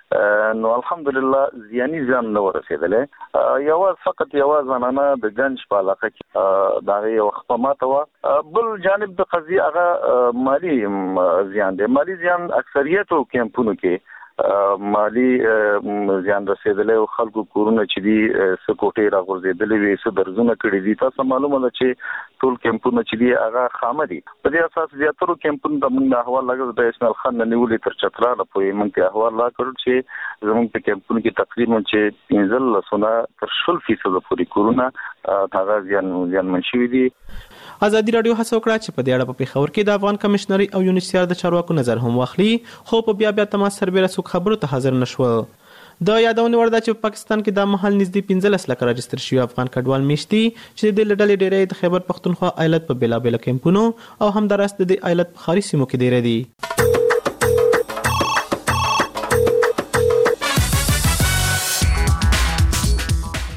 نو الحمدلله زیانی زیان نه ورسېدلې. یو فقط یو زنانه د گنج په علاقه کې دا یو خپمات و. بل جانب د قضیه هغه مالی زیان دی. مالی زیان اکثریت کیمپونو کې مالی زیان رسیدلې او خلکو کورونه چې دي سکوټې راغورځېدلې وي څه درزونه کړې دي. تاسو معلومه ده چې ټول کیمپونه چې دي هغه خامه دي. په دې اساس زیاتره کیمپونه د موږ احوال لګو د اسماعیل خان نیولې تر چتراله پورې موږ ته احوال لا کړو چې زموږ په کیمپونه کې تقریبا چې 15% تر 20% پورې کورونه هغه زیان منشي دي. ازادي رادیو هڅه وکړه چې په دې اړه په پیښور کې د افغان کمشنري او یونیسیار د چارواکو نظر هم واخلي خو په بیا تماس سربېره څوک خبرو ته حاضر نشو. د یادونه وړ ده چې په پاکستان کې د مهال نږدې 15 لک راجستر شوی افغان کډوال میشتي چې د ډلې ډېرې د خیبر پښتونخوا ایالت په بیلابل کیمپونو او همدارس د ایالت په خاري سیمو کې ډېر دي.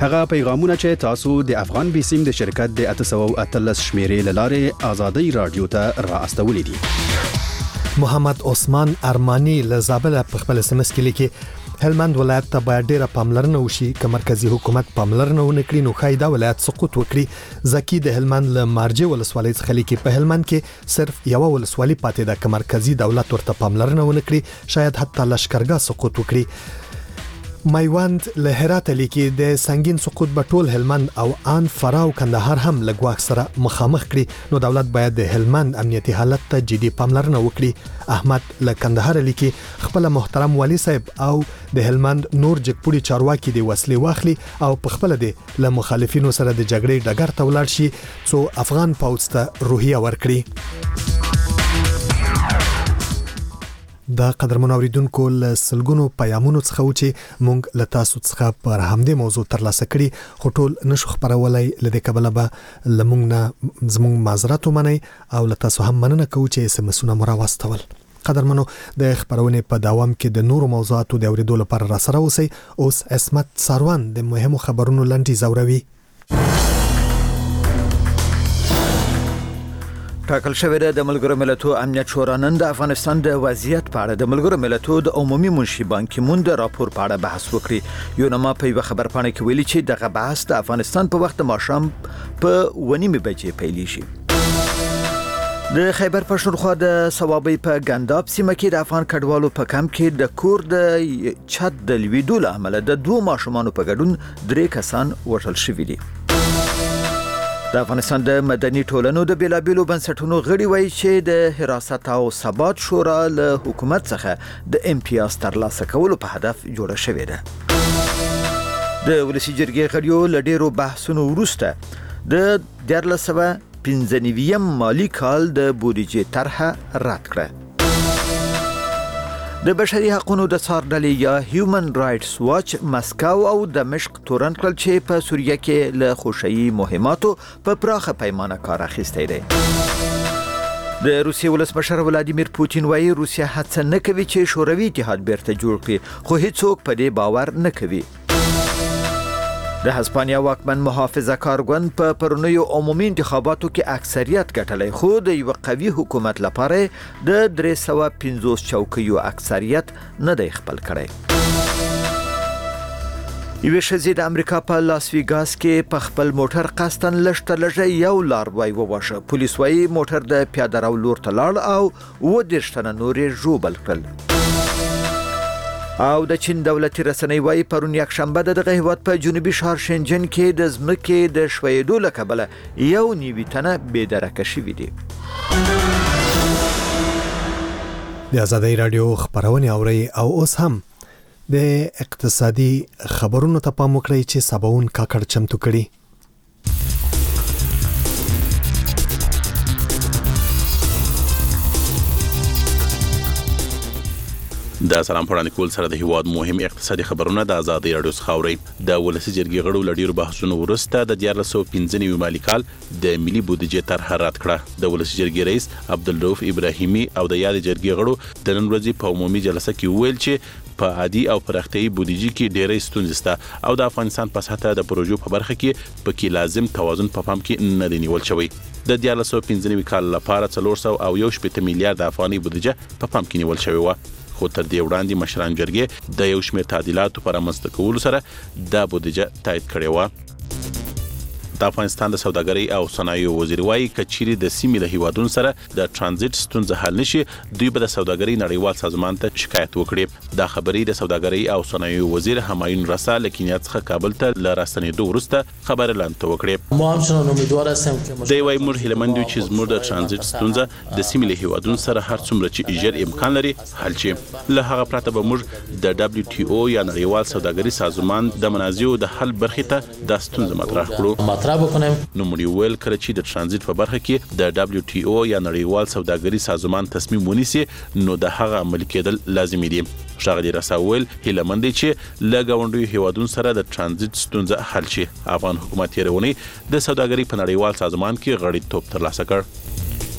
هغه پیغامونه چې تاسو د افغان بیسیم د شرکت د 813 شمیرې لاره ازادي رادیو ته را استولې دي. محمد عثمان ارمانی له زابل په خپل سمس کې لیکي هلمند ولایت ته باید ډیره پاملرنه وشي که مرکزی حکومت پاملرنه ونکړي نو خایدا ولایت سقوط وکړي. زکی د هلمند له مارجه ولسوالۍ څخه لیکي په هلمند کې صرف یو ولسوالۍ پاتې ده که مرکزی دولت ورته پاملرنه ونکړي شاید حتی لشکرګاه سقوط وکړي. مایوند له هرات لیکي د سنگین سقوط په ټول هلمند او ان فراو کندهار هم لګواک سره مخامخ کړي نو دولت باید د هلمند امنیتي حالت ته جدي پاملرنه وکړي. احمد له کندهار لیکي خپل محترم والی صاحب او د هلمند نور جګپوړي چارواکي د وسلې واخلي او په خپل د له مخالفینو سره د جګړې ډګر ته ولاړ شي څو افغان پوځ ته روحیه ورکړي. دا قدرمن اوریدونکو له سلګونو پیغامونو څخه و چې مونږ له تاسو څخه پر همدې موضوع ترلاسه کړي خو ټول نشو خبرولای لدې کبله به لمونږ نه زمونږ معذرت ومنئ او له تاسو هم مننه کوو چې SMS-ونه مو راوستول. قدرمنو د خبرونې په دوام کې د نورو موضوعاتو د اوریدو لپاره را سره اوسئ. اوس اسمت ساروان د مهمو خبرونو لنډي زوروي. ټاکل شوې ده د ملګرو ملتونو امنیت شورا نن د افغانستان د وضعیت په اړه د ملګرو ملتونو د عمومي منشي بان کی مون د راپور په اړه بحث وکړي. یو نما په یو خبرپاڼه کې ویلي چې دغه بحث د افغانستان په وخت ماښام په 1:30 بجې پیل شي. د خیبر پښتونخوا د ثوابي په ګنداب سیمه کې د افغان کډوالو په کمپ کې د کور د چت د لویدو له امله د دوه ماشومانو په ګډون 3 کسان وژل شوي دي. د افغانستان د مدني ټولنو د بیلابیلو بنسټونو غړي وایي چې د حراست او ثبات شورا له حکومت څخه د امتیاز ترلاسه کولو په هدف جوړه شوې ده. د ولسی جرګې غړیو له ډیرو بحثونو وروسته د 2015 مالی کال د بودیجې طرحه رد کړه. د بشري حقوقو د څار ډلې یا هیومن رائټس واچ مسکو او دمشق تورن کړل چې په سوریه کې له خوشایي مهماتو په پراخه پیمانه کار اخیستی دی. د روسیې ولسمشر ولادیمیر پوتین وایي روسیه هڅه نه کوي چې شوروي اتحاد بیرته جوړ کړي خو هیڅوک په دې باور نه کوي. د هسپانیا واکمن محافظه کار ګوند په پرونیو عمومي انتخاباتو کې اکثریت ګټلی خو د یو قوي حکومت لپاره د 350 چوکیو اکثریت نه دی خپل کړی. یو شزید امریکا په لاس ویګاس کې په خپل موټر قصدن لشته لږه یو لاروی وواشه. پولیس وایي موټر د پیاده رو لور ته لاړ او 30 تنه نورې ژوبل کړل. او د چین دولتي رسنۍ وایي پرون یک شنبه دغه هیواد په جنوبي ښار شنجن کې د ځمکې د ښویېدو له کبله 1 تنه بېدرکه شوي دي. د ازادۍ رادیو خبرونه اوري او اوس هم د اقتصادي خبرونو ته پام وکړئ چې سباون کاکړ چمتو کړي. د سلام پړانې کول سره د هیواد مهم اقتصادي خبرونه د ازادۍ رادیو څخه اورئ. د ولسی جرګې غړو لډیرو بحثونو وروسته د 2015 مالی کال د ملي بودیجې طرحه رد کړه. د ولسی جرګې رئیس عبدالرؤف ابراهیمي او د یاد جرګې غړو د نن ورځې په عمومي جلسه کې ویل چې په عادي او پراختیايي بودیجې کې ډېرې ستونزې شته او د افغانستان په سطح د پروژو په برخه کې پکې لازم توازن په پام کې نه دی نیول شوی. د 2015 کال لپاره 401 میلیارډ افغاني بودیجه په پام کې نیول شوی و. خو تر دې وړاندې مشران جرګې د یو شمېر تعدیلاتو پر رامنځته کولو سره د بودیجه تایید کړې و. د افغانستان د سوداګرۍ او صنایعو وزیر وايي کچيري د سیمې له هیوادونو سره د ترانزیت ستونزه حل نشي دوی به د سوداګرۍ نړیوال سازمان ته شکایت وکړي. دا خبرې د سوداګرۍ او صنایعو وزیر همایون رسا له کینیا څخه کابل ته ل راستنېدو وروسته خبر اعلان وکړي. ما همچنان امیدوار هستم که دوی وايي موږ هیلمند یو چې زموږ د ترانزیت ستونزه د سیمې له هیوادونو سره هر څومره چې ژر امکان لري حل شي. له هغه پرته به موږ د WTO یا نړیوال سوداګرۍ سازمان د منازعو د حل برخې ته د ستونزه مطرح کړو. نو موږ ویل کړ چې د ترانزیت په برخه کې د WTO یا نړیوال سوداګرۍ سازمان تصمیم ونیسي نو د هغه عملي کېدل لازمي دي. ښاغلي رساول هیلمند چې له ګاونډیو هیوادونو سره د ترانزیت ستونزه حل شي. افغان حکومت یې رونی د سوداګرۍ په نړیوال سازمان کې غړیتوب ترلاسه کړ.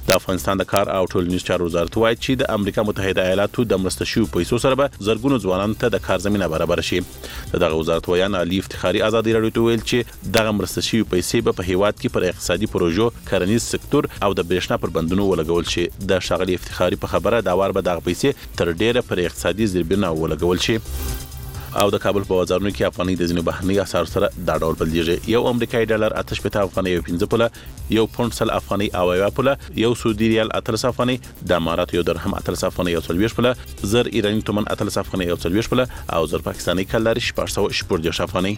د افغانستان د کار او ټولنیز چارو وزارت وایي چې د امریکا متحده ایالاتو د مرسته شویو پیسو سره به زرګونو ځوانانو ته د کار زمينه برابر شي. دغه وزارت ویان علي افتخاري ازادي رادیو ته ویل چې دغه مرسته شویو پیسې به په هیواد کې پر اقتصادي پروژو، کرنیز سکتور او د برېښنا پر بندونو ولګول شي. د ښاغلي افتخاري په خبره دا وار به دغه پیسې تر ډیره پر اقتصادي زیربنا ولګول شي. او د کابل په بازارونو کې افغاني د ځینو بهرني اسعار سره دا ډول بدلیږي. یو امریکایي ډالر 8 افغاني او 15 پوله، یو پوند 100 افغاني او 1 پوله، یو سعودي ریال 13 افغاني، د امارات یو درهم 13 افغاني او 40 پوله، زر ایراني تومان 13 افغاني او 40 پوله او زر پاکستاني کلاري 414 افغاني.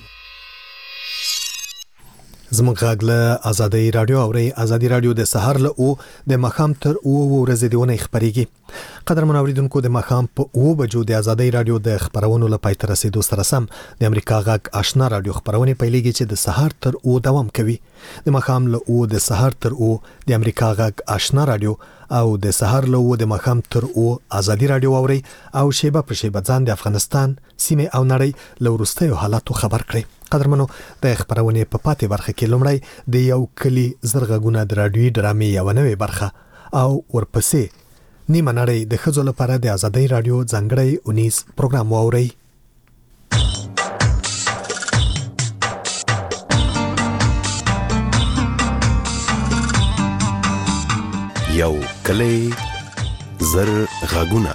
زموږ غږ له ازادي رادیو اوري. ازادي رادیو د سحر له او د مخام تر او ورځې دیونه خبريږي. قدر منوریدونکو د مخام په او بجو د ازادي رادیو د خبرونو لپاره تر رسیدو سره سم د امریکا غږ آشنا رادیو خبرونه پیلېږي چې د سحر تر او دوام کوي. د مخام له او د سحر تر او د امریکا غږ آشنا رادیو او د سحر له او د مخام تر او ازادي رادیو اوري او شیبه پر شیبه ځان د افغانستان سیمه او نړۍ له ورستیو حالاتو خبر کړي. قدرمنو د خبرونه په پاتې برخه کې لومړی د یو کلی زرغونه د رادیوي ډرامې یو نوې برخه او ورپسې نیمه نړۍ د ښځو لپاره د ازادي رادیو ځانګړی 19 پروګرام واوري. یو کلی زرغونه.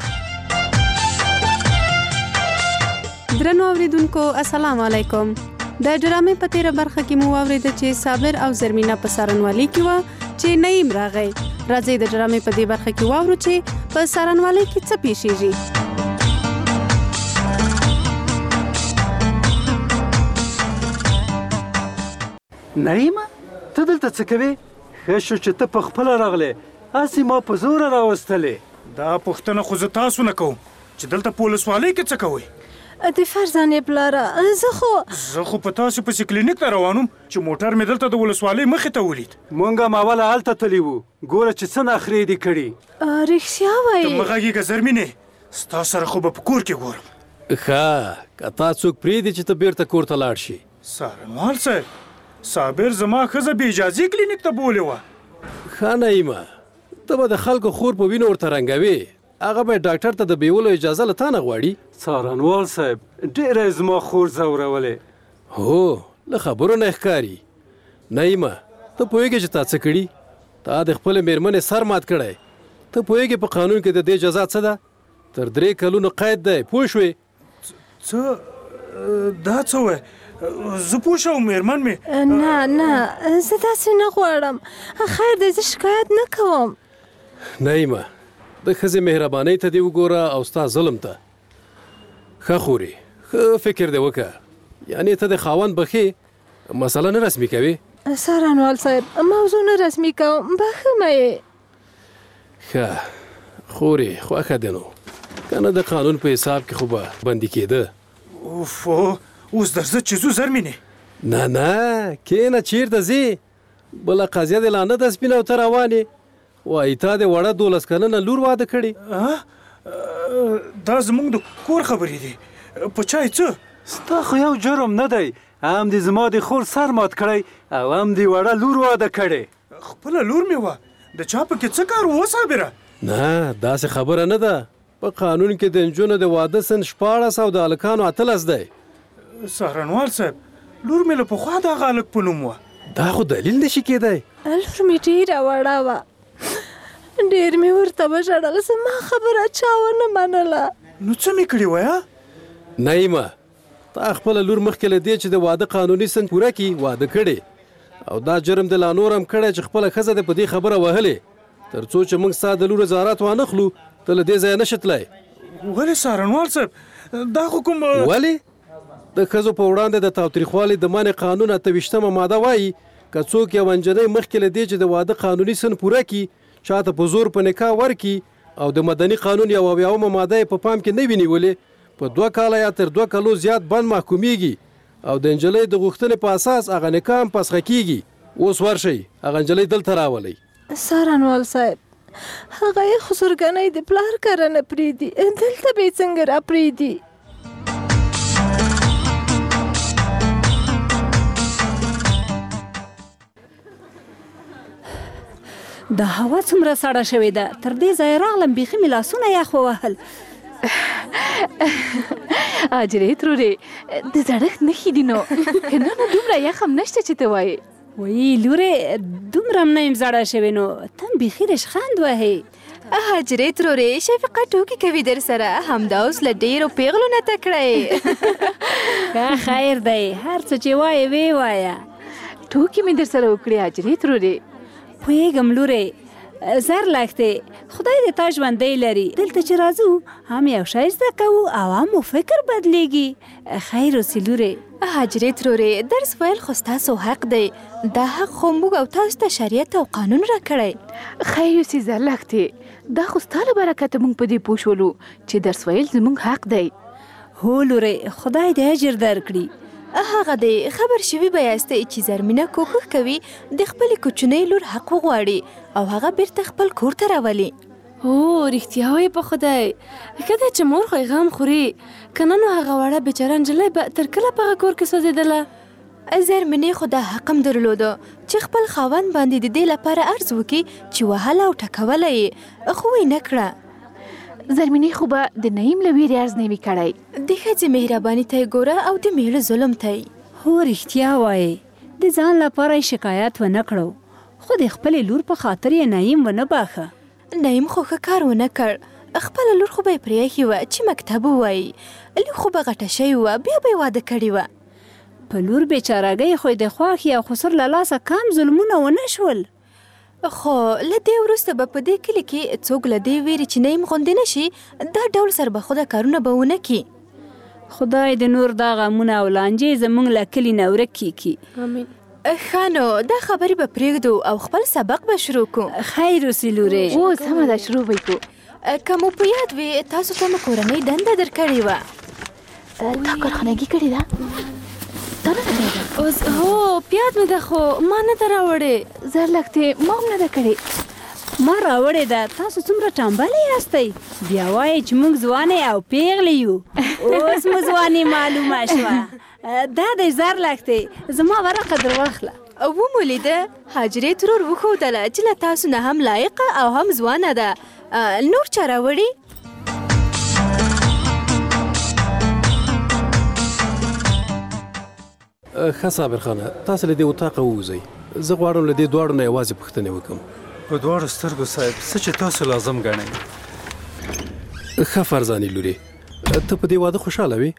درنو اوریدونکو السلام علیکم. د ډرامې په تیره برخه کې مو واورېده چې صابر او زرمینه په سارنوالي کې و چې نعیم راغی. راځي د ډرامې په دې برخه کې واورو چې په سارنوالي کې څه پیښیږي. نعیمه ته دلته څه کوې؟ ښه شو چې ته په خپله راغلې، هسې ما په زوره راوستلې. دا پوښتنه خو زه تاسو نه کوم چې دلته په ولسوالۍ کې څه کوئ؟ د فرزانې پلاره زه خو په تاسو پسې کلینیک ته روانم چې موټر مې دلته د ولسوالۍ مخې ته ولید. مونږ هم اوله هلته تللي وو، ګوره چې څه نخرې دې کړي. رښتیا وایې؟ ته مه غږېږه زرمینې، ستا سره خو به په کور کې ګورم. ښه که تا څوک پرېږدي چې ته بیرته کور ته لاړ شي. سارنوال صاحب، صابر زما ښځه بې اجازې کلینیک ته بولې وه. ښه نعیمه، ته به د خلکو خور په وینو ورته رنګوې، هغه به ډاکټر ته د بیولو اجازه له تا نه غواړي. څارنوال صاحب ډېره زما خور ځورولې. هو له خبرو نه ښکاري. نعیمه ته پوهېږې چې تا څه کړي؟ تا د خپلې مېرمنې سر مات کړی. ته پوهېږې په قانون کې د دې جزا څه ده؟ تر 3 کلونو قید دی. پوه شوې؟ څه دا څه وایې؟ زه پوه شوم مېرمن مې. نه زه داسې نه غواړم. خیر دی زه شکایت نه کوم. نعیمه د ښځې مهربانۍ ته دې وګوره او ستا ظلم ته. ښه خورې، ښه فکر دې وکړه. یعنې ته د خاوند بخې مسله نه رسمي کوې؟ سارنوال صاحب موضوع نه رسمي کوم، بخښه یې. ښه خورې خوښه دې نو، که نه د قانون په حساب کې خو به بندي کېده. اوف اوس درځه چې ځو زرمینې. نه کښېنه چېرته ځې؟ بله قضیه دې لا نه ده سپینه او ته روانې. وایي تا د وړه 12 کلنه لور واده کړې. دا زموږ د کور خبرې دي، په چا یې څه؟ ستا خو یو جرم نه دی، هم دې زما د خور سر مات کړی او هم دې وړه لور واده کړې. خپله لور مې وه، د چا پکې څه کار و صابره؟ نه داسې خبره نه ده. په قانون کې د نجونو د واده سن 14 او د هلکانو 18 دی. سهرنوال صاحب لور مې له پخوا دغه هلک په نوم وه. دا خو دلیل نشي کېدی. لور مې ډېره وړه وه، ډېر مې ورته وژړل، زما خبره چا ونه منله. نو څه مې کړي وایه؟ نعیمه تا خپله لور مخکې له دې چې د واده قانوني سن پوره کړي واده کړې، او دا جرم دې لا نور هم کړی چې خپله ښځه دې په دې خبره وهلې تر څو چې موږ ستا د لور زارات وانخلو ته له دې ځایه نشې تللی. ولې سارنوال صاحب دا خو کوم ولې د ښځو په وړاندې د تاوتریخوالي د منع قانون 28 ماده وایي که څوک یو نجلۍ مخکې له دې چې د واده قانوني سن پوره کړي چاته په زور په نکاح ورکړي او د مدني قانون 1 ماده په پام کې نه وي نیولې په 2 کاله یا تر 2 کالو زیات بند محکومیږي او د نجلۍ د غوښتنې په اساس هغه نکاح هم فسخه کیږي. اوس ورشئ هغه نجلۍ دلته راولئ. سارنوال صاحب هغه یې خو زرګنۍ د پلار کره نه پرېږدي، دلته به یې څنګه را پرېږدي؟ د هوا څومره سړه شوې ده، تر دې ځایه راغلم بیخي مې لاسونه یخ ووهل. اجرې ترورې د زړښت نښې دي نو که نه دومره یخ هم نشته چې ته وایې. وایي لورې دومره هم نه یم زړه شوې نو ته هم بیخي رشخند وهې. حجرې ترورې شفقه ټوکې کوي در سره، همدا اوس له ډېرو پیغلو نه تکړه یې. خیر دی، هر څه چې وایې ویې وایه. ټوکې مې در سره وکړې حجرې ترورې. پوهېږم لورې، زر لښتې خدای دې تا ژوندی لري. دلته چې راځو هم یو شی زده کوو او هم مو فکر بدلیږي. خیر اوسې لورې. حجرې ترورې درس ویل خو ستاسو حق دی، دا حق خو موږ او تاسو ته شریعت او قانون راکړی. خیر اوسې زر لښتې، دا خو ستا له برکته موږ په دې پوه شولو چې درس ویل زموږ حق دی. هو لورې، خدای دې اجر درکړي. هغه دی خبر شوي به یاستئ چې زرمینه کوښښ کوي د خپلې کوچنۍ لور حق وغواړي او هغه بیرته خپل کور ته راولي. هو رښتیا وایې په خدای، ښه ده چې مور خو یې غم خوري، که نه نو هغه وړه بېچاره نجلۍ به تر کله په هغه کور کې سوځېدله. زرمینې خو دا حق هم درلوده چې خپل خاوند باندې د دې لپاره عرض وکړي چې وهله او ټکوله یې، خو یې نه کړه. زرمینې خو به د نعیم له ویرې عرض نه وي کړی. د ښځې مهرباني ته یې ګوره او د میړه ظلم ته یې. هو رښتیا وایې، د ځان لپاره یې شکایت ونه کړو، خو د خپلې لور په خاطر یې نعیم ونه باښه. نعیم خو ښه کار ونه کړ، خپله لور خو به یې پرېښې وه چې مکتب ووایي، لور خو به غټه شوې وه، بیا به یې واده کړې وه. په لور بېچارهګۍ خو یې د خواښې او خسر له لاسه کم ظلمونه ونه شول. خو له دې وروسته به په دې کلي کې څوک له دې ویرې چې نعیم غوندې نه شي دا ډول سربخوده کارونه به ونه کړي. خدای د نور دا غمونه او لانجې زموږ له کلي نه ورک کړي. امین. ښه نو دا خبرې به پرېږدو او خپل سبق به شروع کړو. خیر اوسې لورې. اوس سمه ده، شروع به یې کړو. که مو په یاد وي تاسو ته مو کورنۍ دنده درکړې وه. تا کارخانګي کړې ده؟ تا نه کړې ده؟ اوس هو پیاد مې ده خو ما نه ده راوړې. زر لښتې ما هم نه ده کړې. ما راوړې ده. تاسو څومره ټمبلې یاستئ، بیا وایئ چې موږ ځوانې او پیغلې یو. اوس مو ځواني معلومه شوه. دا دی زر لښتې، زما ورقه در واخله. ومو لیده حجرې ترور وښودله چې له تاسو نه هم لایقه او هم ځوانه ده. نور چا راوړي؟ ښه صابر خانه، تاسو له دې اطاقه ووځئ. زه غواړم له دې دواړو نه یوازې پوښتنې وکړم. په دواړو سترګو صاحب، څه چې تاسو لازم ګڼئ. ښه فرزانې لورې، ته په دې واده خوشحاله وې؟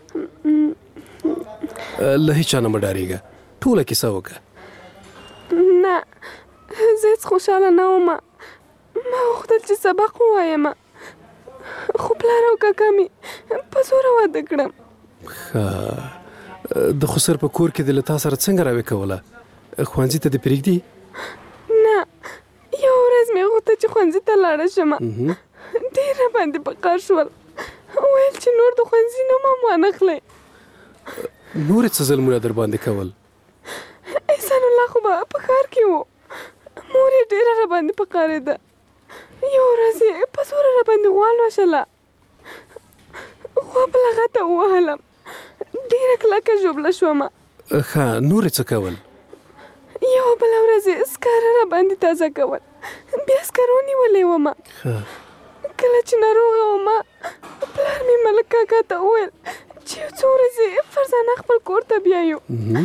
له هیچا نه مه ډارېږه، ټوله کیسه وکړه. نه زه هېڅ خوشحاله نه وم، ما غوښتل چې سبق ووایم، خو پلار او کاکا مې په زوره واده کړم. ښه، د خسر په کور کې د له تا سره څنګه راوې کوله؟ ښوونځي ته دې پرېږدي؟ نه، یو ورځ مې غوښتل چې ښوونځي ته لاړه شم، ډېر راباندې په قهر شول، ویل چې نور د ښوونځي نوم هم وانخلئ. نورې څه ظلمونه در باندې کول؟ احسان الله خو به په ښار کې و، مور یې ډېره راباندې په قهرېده، یو ورځ یې په زوره راباندې غوا لوشله، غوا په لغته ووهلم، ډېره کلکه ژوبله شومه. ښه، نورې څه کول؟ یوه بله ورځ یې سکاره راباندې تازه کول، بیا سکرو نیولې ومه. کله چې ناروغه ومه پلار مې ملک کاکا ته وویل چې یو څو ورځې فرزانه خپل کور ته بیایو.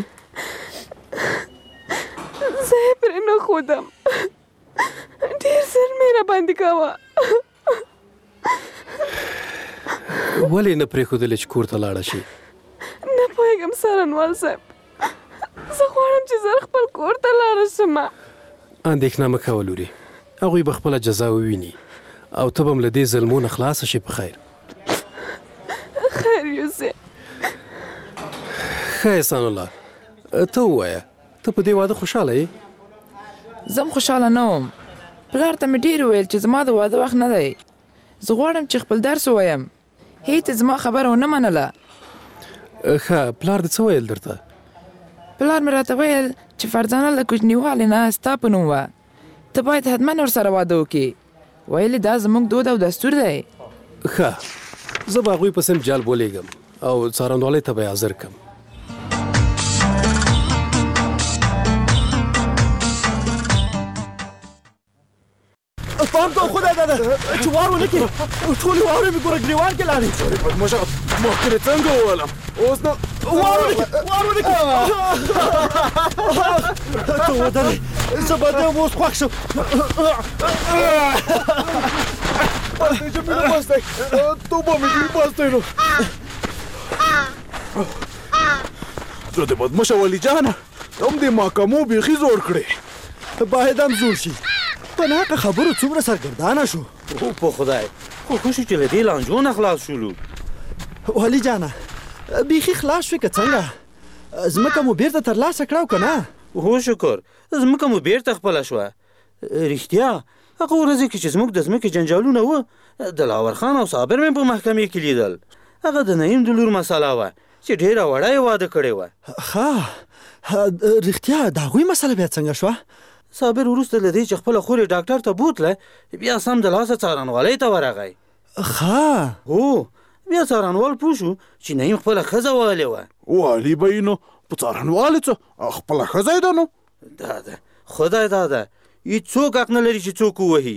زه یې پرې نه ښودم، ډېر زر مې راباندې کاوه. ولې نه پرېښودلې چې کور ته لاړه شي؟ نه پوهېږم څارنوال صاحب، زه غواړم چې زر خپل کور ته لاړه شم. اندېښنه مه کوه لورې، هغوی به خپله جزا وویني او ته به هم له دې ظلمو نه خلاصه شي په خیر. خیر یوسف. ښه احسان الله، ته ووایه، ته په دې واده خوشحاله یې؟ زه هم خوشحاله نه وم، پلار ته مې ډېر وویل چې زما د واده وخت نه دی، زه غواړم چې خپل درس ووایم، هېڅ زما خبره ونه منله. ښه، پلار دې څه ویل درته؟ پلار مې راته ویل چې فرزانه له کوچنیوالي نه ستا په نوم وه، ته باید حتما ورسره واده وکړې، ویلې دا زموږ دود او دستور دی. ښه، زه به هغوی پسې جال بولېږم او څارنوالۍ ته به یې حاضر کړم. پام ته خدای دا چې وارو نه کې ټول واره می ګور ګریوان کې لاړې بدمعشه مخکې څنګه وولم اوس نو وارو نه کې ته ودرې زه به دې اوس خوښ شم چې مینه بس دی توبه مې دې بس دی نو زه د بدمعشه ولي جانه هم دې محکمو بیخي زور کړې باید هم زور شي په ناقه خبرو څومره سرګردانه شو په خدای خو خوشو چې له دې لانجو نه خلاص شولو ولي جانه بیخي خلاص شوې که څنګه ځمکه مو بیرته ترلاسه کړه او که نه هو شکر ځمکه مو بیرته خپله شوه رښتیا هغه ورځې کې چې زموږ د ځمکې جنجالونه وه دلاور خان او صابر مې په محکمې کې لیدل هغه د نعیم د لور مسله وه چې ډېره وړه یې واده کړې وه ښه رښتیا د هغوی مسله بیا څنګه شوه صابر وروسته له دې چې خپله خور یې ډاکټر ته بوتله بیا سم د لاسه څارنوالۍ ته ورغی ښه هو بیا څارنوال پوه شو چې نعیم خپله ښځه والې وه والي به یې نو په څارنوالې څه خپله ښځه یې ده نو دا ده خدای دا ده هېڅوک حق نه لري چې څوک ووهي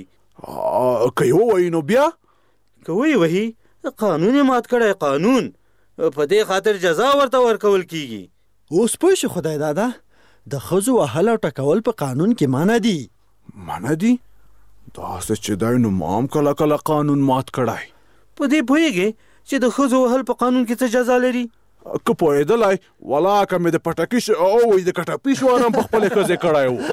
که یې ووهي نو بیا که ویې وهي قانون یې مات کړی قانون په دې خاطر جزا ورته ورکول کیږي اوس پوه شو خدای دادا د ښځو وهل او ټکول په قانون کې منع دي منع دي داسې چې دی نو ما هم کله کله قانون مات کړی په دې پوهېږې چې د ښځو وهل په قانون کې څه جزا لري که پوهېدلی ولاکه مې د پټکي د کټپي شوار هم په خپلې ښځې کړی و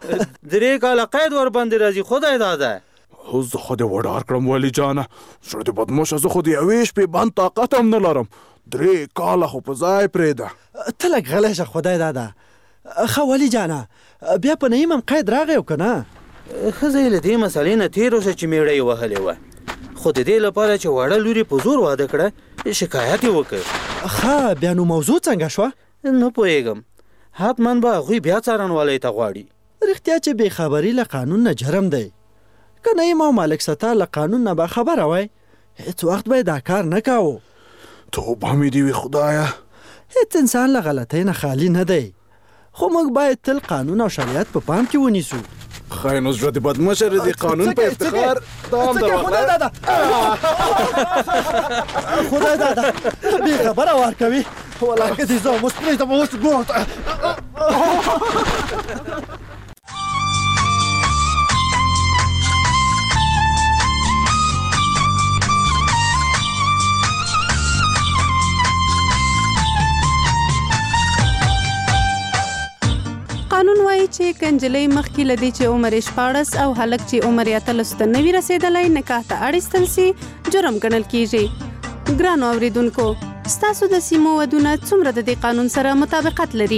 3 کاله قید ورباندې راځي خدای داده اوس زه خو دې وډار کړم ولي جانه زړه دې بدمعشه زه خو د یوې شپې بند طاقت هم نه لرم 3 کاله خو په ځای پرېږده ته لږ غلی شه خدای داده ښه ولي جانه بیا په نعیم هم قید راغی او که نه ښځه یې له دې مسلې نه تېره شه چې مېړه یې وهلې وه خو د دې لپاره چې وړه لور یې په زور واده کړه شکایت یې وکړ ښه بیا نو موضوع څنګه شوه نه پوهېږم حتما به هغوی بیا څارنوالی ته غواړي رښتیا چې بېخبري له قانون نه جرم دی که نعیم او مالک ستار له قانون نه باخبره وای هېڅ وخت به یې دا کار نه کاوه توبه مې دې وي خدایه هېڅ انسان له غلطۍ نه خالي نه دی خو موږ باید تل قانون او شریعت په پام کې ونیسو خای نو زړه دې بدمعشه د قانون په افتخار دوام دروغله خدای دادا بېخبره وار کوي ولاکه دې زه اوس پرېږدم اوس ګوت قانون وایي چې کنجلۍ مخکې له دې چې عمر یې 14 او هلک چې عمر یې 13 ته نه وي رسېدلی نکاح ته اړ ایستل سي جرم ګڼل کیږي ګرانو اورېدونکو ستاسو د سیمو ودونه څومره د دې قانون سره مطابقت لري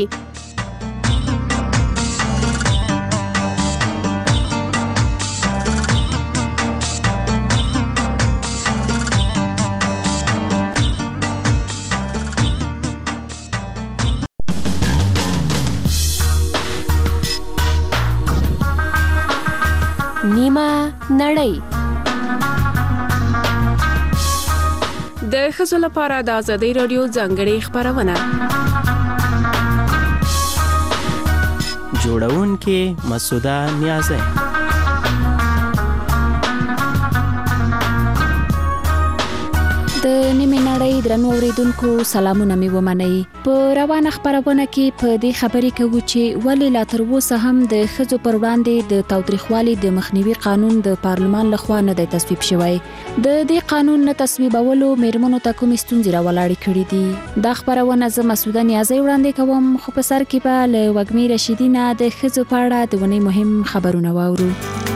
نیمه نړۍ د ښځو لپاره د آزادۍ رادیو ځانګړې خبرونه جوړونکې مسعوده نیازی د نیمه نړۍ درنو اوریدونکو سلامونه مې ومنئ په روانه خبرونه کې په دې خبرې کوو چې ولې لا تر اوسه هم د ښځو پر وړاندې د تاوتریخوالي د مخنیوي قانون د پارلمان لخوا نه دی تصویب شوی د دې قانون نه تصویبولو میرمنو ته کومې ستونزې راولاړې کړې دي دا خبرونه زه مسعوده نیازی وړاندې کوم خو په سر کې به له وږمې رشیدي نه د ښځو په اړه د ونې مهم خبرونه واورو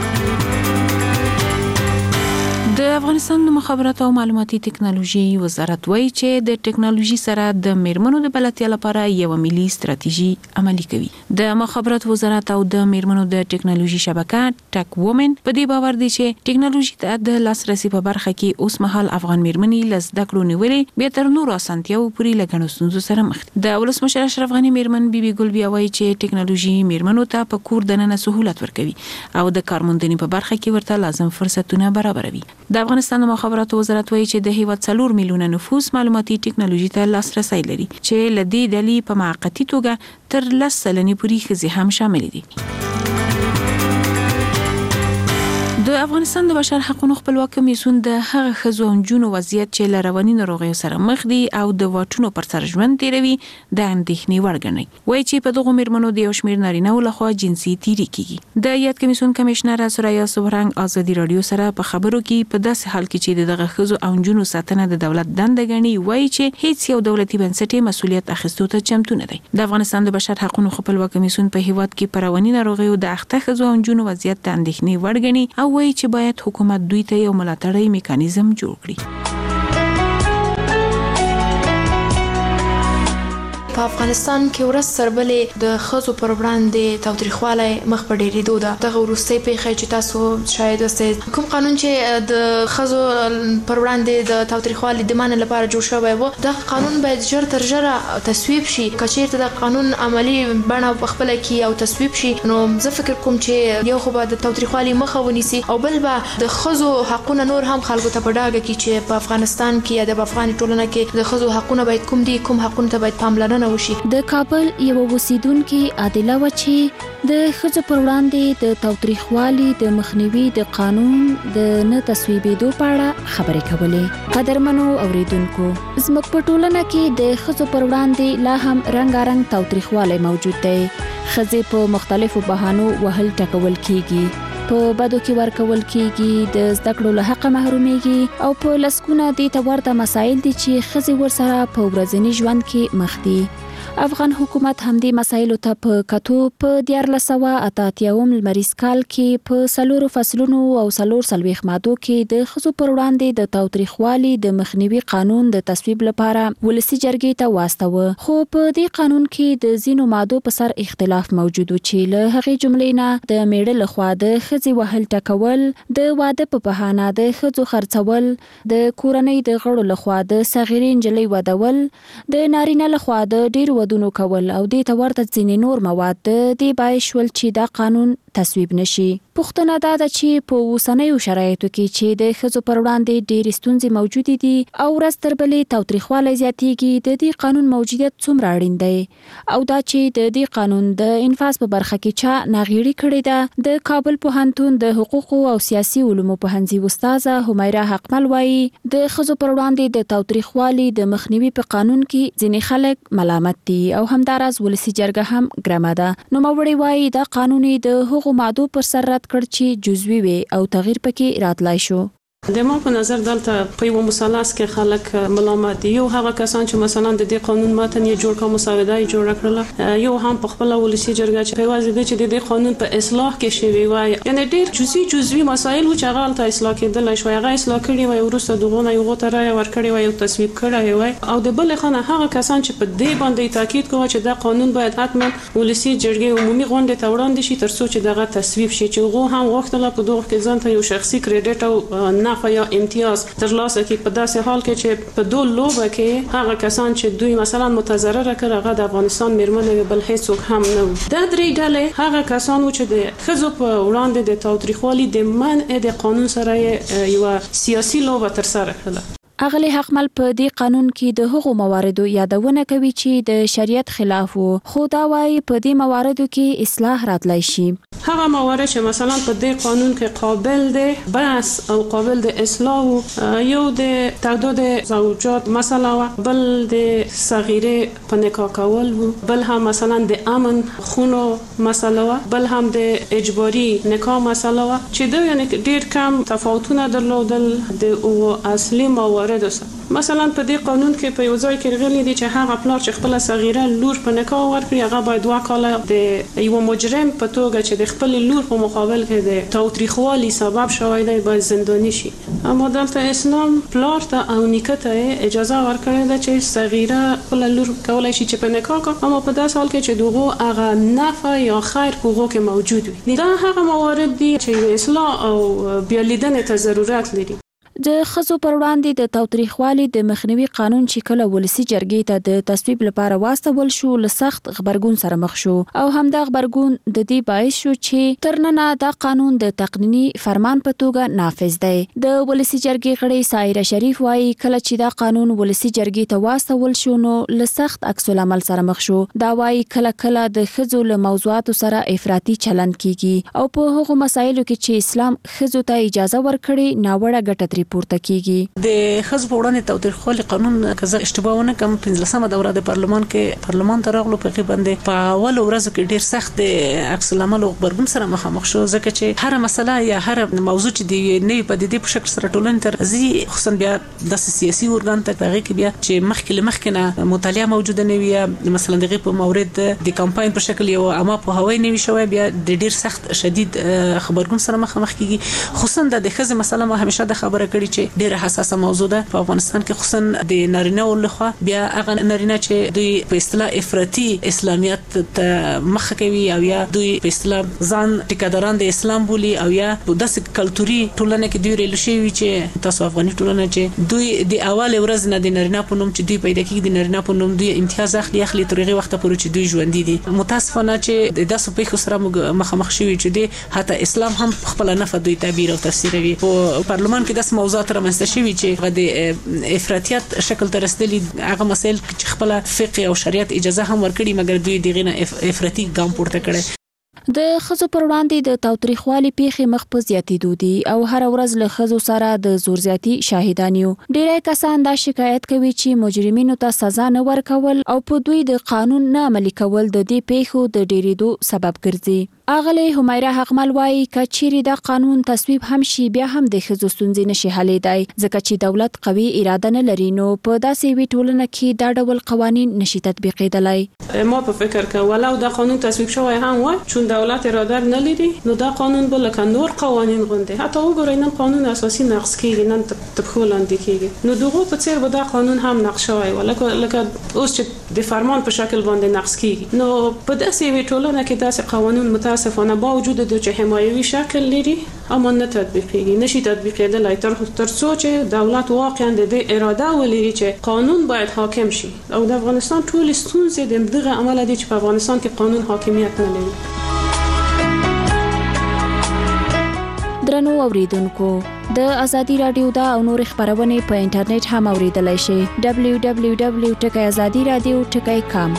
د افغانستان د مخابراتو او معلوماتي ټکنالوژي وزارت وایي چې د ټکنالوژي سره د میرمنو د بلدتیا لپاره یو ملي ستراتیژي عملي کوي د مخابراتو وزارت او د میرمنو د ټکنالوژي شبکه ټک وومن په دې باور دي چې ټکنالوژي ته د لاسرسي په برخه کې اوس مهال افغان میرمنې له زده کړو نیولې به تر نورو اسانتیاو پورې لګڼو ستونزو سره مخ دي د ولسمشر اشرف غنی میرمن بیبي ګل بیا وایي چې ټکنالوژي میرمنو ته په کور دننه سہولت ورکوي او د کارموندنې په برخه کې ورته لازم فرصتونه برابروي د افغانستان د مخابراتو وزارت وایي چې د هیواد 4 میلیونه نفوس معلوماتي ټکنالوژي ته لاسرسي لري چې لدې ډلې په موقتی توګه تر 10 سلنې پورې ښځې هم شامل دي د افغانستان د بشر حقوقو خپلواک کمیسیون د هغه ښځو او نجونو وضعیت چې له رواني ناروغیو سره مخ دي او د واټونو پر سر ژوند تیروي د اندېښنې وړ ګڼي. وایي چې په دغو میرمنو د یو شمېر نارینه‌و لخوا جنسي تیري کیږي. د یاد کمیسیون کمشنره سوریا سوبرنګ ازادي رادیو سره په خبرو کې په داسې حال کې چې دغه ښځو او نجونو ساتنه د دولت دنده ګڼي، وایي چې هیڅ یو دولتي بنسټ مسؤلیت اخیستو ته چمتو نه دی. د افغانستان د بشر حقوقو خپلواک کمیسیون په هیواد کې په رواني ناروغیو د اخته ښځو او نجونو وضعیت د اندېښنې وړ ګڼي او وایي چې باید حکومت دوی ته یو ملاتړی میکانیزم جوړ کړي. په افغانستان کې ورځ سربلې د ښځو پر وړاندې تاوتریخوالی مخ په ډېرېدو ده. دغه وروستۍ پیښه چې تاسو شاید اوسئ، کوم قانون چې د ښځو پر وړاندې د تاوتریخوالي د منع لپاره جوړ شوی و، دغه قانون باید ژر تر ژره تصویب شي. که چېرته د قانون عملي بڼه پخپله کړي او تصویب شي، نو زه فکر کوم چې یو خو به د تاوتریخوالي مخه ونیسي او بل به د ښځو حقونه نور هم خلکو ته په ډاګه کړي چې په افغانستان کې یا د افغاني ټولنه کې د ښځو حقونه باید کوم دي، کوم حقونو ته باید پاملرنه وشي. د کابل یو اوسیدونکو عادله و چې د ښځو پر وړاندې د تاوتریخوالي د مخنیوي د قانون د نه تصویبېدو په اړه خبرې کولې. قدرمنو اوریدونکو، زموږ په ټولنه کې د ښځو پر وړاندې لا هم رنګارنګ تاوتریخوالی موجود دی. ښځې په مختلفو بهانو وهل ټکول کیږي، په بدو کې ورکول کیږي، د زده کړو له حقه محرومیږي او په لسګونه دې ته ورته مسایل دي چې ښځې ورسره په ورځني ژوند کې مخ دي. افغان حکومت همدې مسایلو ته په کتو په 1488 لمریز کال کې په 4 فصلونو او 4 مادو کې د ښځو پر وړاندې د تاوتریخوالي د مخنیوي قانون د تصویب لپاره ولسي جرګې ته واستوه. خو په دې قانون کې د ځینو مادو په سر اختلاف موجود و چې له هغې جملې نه د میړه لخوا د ښځې وهل ټکول، د واده په بهانه د ښځو خرڅول، د کورنۍ د غړو لخوا د صغیرې نجلۍ ودول، د نارینه لخوا د ډېرو ودونو کول او دې ته ورته ځینې نور مواد د دې باعث شول چې دا قانون تصویب نشي. پوښتنه دا ده چې په اوسنیو شرایطو کې چې د ښځو پر وړاندې ډېرې ستونزې موجودې دي او ورځ تر بلې تاوتریخوالی زیاتېږي، د دې قانون موجودیت څومره اړین دی او دا چې د دې قانون د انفاذ په برخه کې چا ناغېړي کړې ده. د کابل پوهنتون د حقوقو او سیاسي علومو پوهنځي استاده همیرا حقمل وایي د ښځو پر وړاندې د تاوتریخوالي د مخنیوي په قانون کې ځینې خلک ملامت دي او همداراز ولسي جرګه هم ګرمه ده. نوموړې وایي دا قانون د هغو مادو پر سر رد کړ چې جزوي وي او تغییر پکې راتلای شو. د ما په نظر دلته په یو مثلث کې خلک ملامت دي. یو هغه کسان چې مثلا د دې قانون متن یې جوړ کړ، مسوده یې جوړ کړله، یو هم په خپل ولسی جرګه چې پیوازي دي چې د دې قانون په اصلاح کې شوی وای، یعنی ډېر جزوي مسایل و چې هغه ته اصلاح کېدل شوی، هغه اصلاح کړي وای، ورسته دغه یو غوته راي ور کړی وای او تصویب کړی وای. او د بل خانه هغه کسان چې په دې باندې تاکید کوي چې دا قانون باید حتما ولسی جرګه عمومي غونډه ته وړاندې شي ترڅو چې دغه تصویب شي، چې هغه هم وختله په دغه کې ځان ته یو شخصي کریډټ او نفع یا امتیاز ترلاسه کې په داسې حال کې چې په دوه لوبه کې هغه کسان چې دوی مثلا متضرره کړ هغه د افغانستان میرمنې بل هیڅوک هم نه و. دا درې ډلې هغه کسان چې د ښځو په وړاندې د تاوتریخوالي د منع د قانون سره یو سیاسي لوبه تر سره کړه. اغلی حقمل په دې قانون کې د هغو مواردو یادونه کوي چې د شریعت خلاف وو، خو دا وايي په دې مواردو کې اصلاح راتلای شي. هغه موارد چې مثلا په دې قانون کې قابل دي بحث او قابل د اصلاح، یو د تعداد زوجات مثلا، بل د صغیره په نکاح کول، بل هم مثلا د امن خونو مسله، بل هم د اجباري نکاح مسله، چې دوی یعنی ډېر کم تفاوتونه درلودل د اصلي موارد. مثلا په دې قانون کې په یو ځای کې غلي دي چې هغه پلار چې خپل صغیره لور په نکاح ورکړي هغه باید 2 کاله د یو مجرم په توګه چې د خپل لور په مقابل کې د تاوتریخوالي سبب شوی دی باید زنداني شي. اما دلته اسلام پلار ته او نیکه ته اجازه ورکړې ده چې صغیره خپل لور کولای شي چې په نکاح کوي، اما په داسې حال کې چې دغه هغه نفع یا خیر په هغه کې موجود وي. دا هغه موارد دي چې اصلاح او بیا لیدنې ته ضرورت لري. د ښځو پر وړاندې د تاوتریخوالي د مخنیوي قانون چې کله ولسي جرګې ته د تصویب لپاره واستول شو له سخت غبرګون سره مخ شو او همدا غبرګون د دې باعث شو چې تر ننه دا قانون د تقنینی فرمان په توګه نافذ دی. د ولسي جرګې غړي سایره شریف وایي کله چې دا قانون ولسي جرګې ته واستول شو نو له سخت عکس العمل سره مخ شو. دا وایي کله کله د ښځو له موضوعاتو سره افراطي چلند کیږي او په هغو مسایلو کې چې اسلام ښځو ته اجازه ورکړي ناوړه ګټه ترې پورته کیږي. د ښځو په وړاندې تاوتریخوالي قانون که زه اشتباه ونه کړم 15مه دوره د پارلمان ته راغلو په کې باندې په اولو ورځو کې ډیر سخت د عکس العمل او غبرګون سره مخامخ شو ځکه چې هر مسله یا هر موضوع چې د نوې پدیدې په شکل سره ټولنې ته راځي خصوصا بیا د سیاسي ارګان ته هغه کې بیا چې مخکې نه مطالعه موجوده نه وي مثلا دغه په مورد د کمپاین په شکل یو عامه په هوای نه وي شوی بیا د ډیر سخت شدید خبرګون سره مخامخ کیږي. خصوصا د ښځې مسله ما همیشه د خبره کړې چې ډیره حساسه موضوع ده په افغانستان کې خصوصا د نارینه ولخوا بیا هغه نارینه چې دوی په اصطلاح افراطي اسلامیت ته مخ کوي او یا دوی په اصطلاح ځان ټیکاداران د اسلام بولي او یا د داسې کلتوري ټولنه کې دوی ریل شي چې تاسو افغاني ټولنه چې دوی د اول ورځ نه د نارینه په نوم چې دوی پیدا کیږي د نارینه په نوم دوی امتیاز اخلي ترغه وخت پورې چې دوی ژوند دي. متاسفانه چې د داسې پیښو سره مخامخ شوي چې د حتی اسلام هم خپل نه فدوی تعبیر او تفسیروي. په پارلمان کې داسې موضوعات رامنځته شوي چې د افراطیت شکل ته رسیدلي هغه مسایل چې خپل فقه او شریعت اجازه هم ورکړي مګر دوی دغه نه افراطي ګام پورته کړي. د ښځو پر وړاندې د تاوتریخوالي پیښې مخ په زیاتېدو دي او هر ورځ له ښځو سره د زور زیاتي شاهدان یو. ډېری کسان دا شکایت کوي چې مجرمینو ته سزا نه ورکول او په دوی د قانون نه عملي کول د دې پیښو د ډېرېدو سبب ګرځي. اغلی حمیره حقمل وایي که چیرې دا قانون تصویب هم شي بیا هم د ښځو ستونزې نشي حلیدای ځکه چې دولت قوي اراده نه لري نو په داسې یوې ټولنه کې دا ډول قوانین نشي تطبیقېدلی. ما په فکر کې ولو دا قانون تصویب شوی هم وای چون دولت اراده نه لري نو دا قانون به لکه نور قوانین غونډه حتی وګورئ نن قانون اساسي نقض کیږي نن تبخو لاندې کیږي نو دغه په څیر به دا قانون هم نقض شوی ولکه اوس چې د فرمان په شکل باندې نقض کیږي نو په داسې یوې ټولنه کې داسې قوانین متاسفانه با وجود د چې حمایوي شکل لري اما نه تطبیقېږي نشي تطبیقېدلی تر څو چې دولت واقعا د دې اراده ولري چې قانون باید حاکم شي او د افغانستان ټول ستونزې د دغه عمل دي چې په افغانستان کې قانون حاکمیت نه لري. درنو اوریدونکو د ازادي رادیو دا او نور خبرونه په انټرنیټ هم اوریدلای شئ www.azadiradio.com.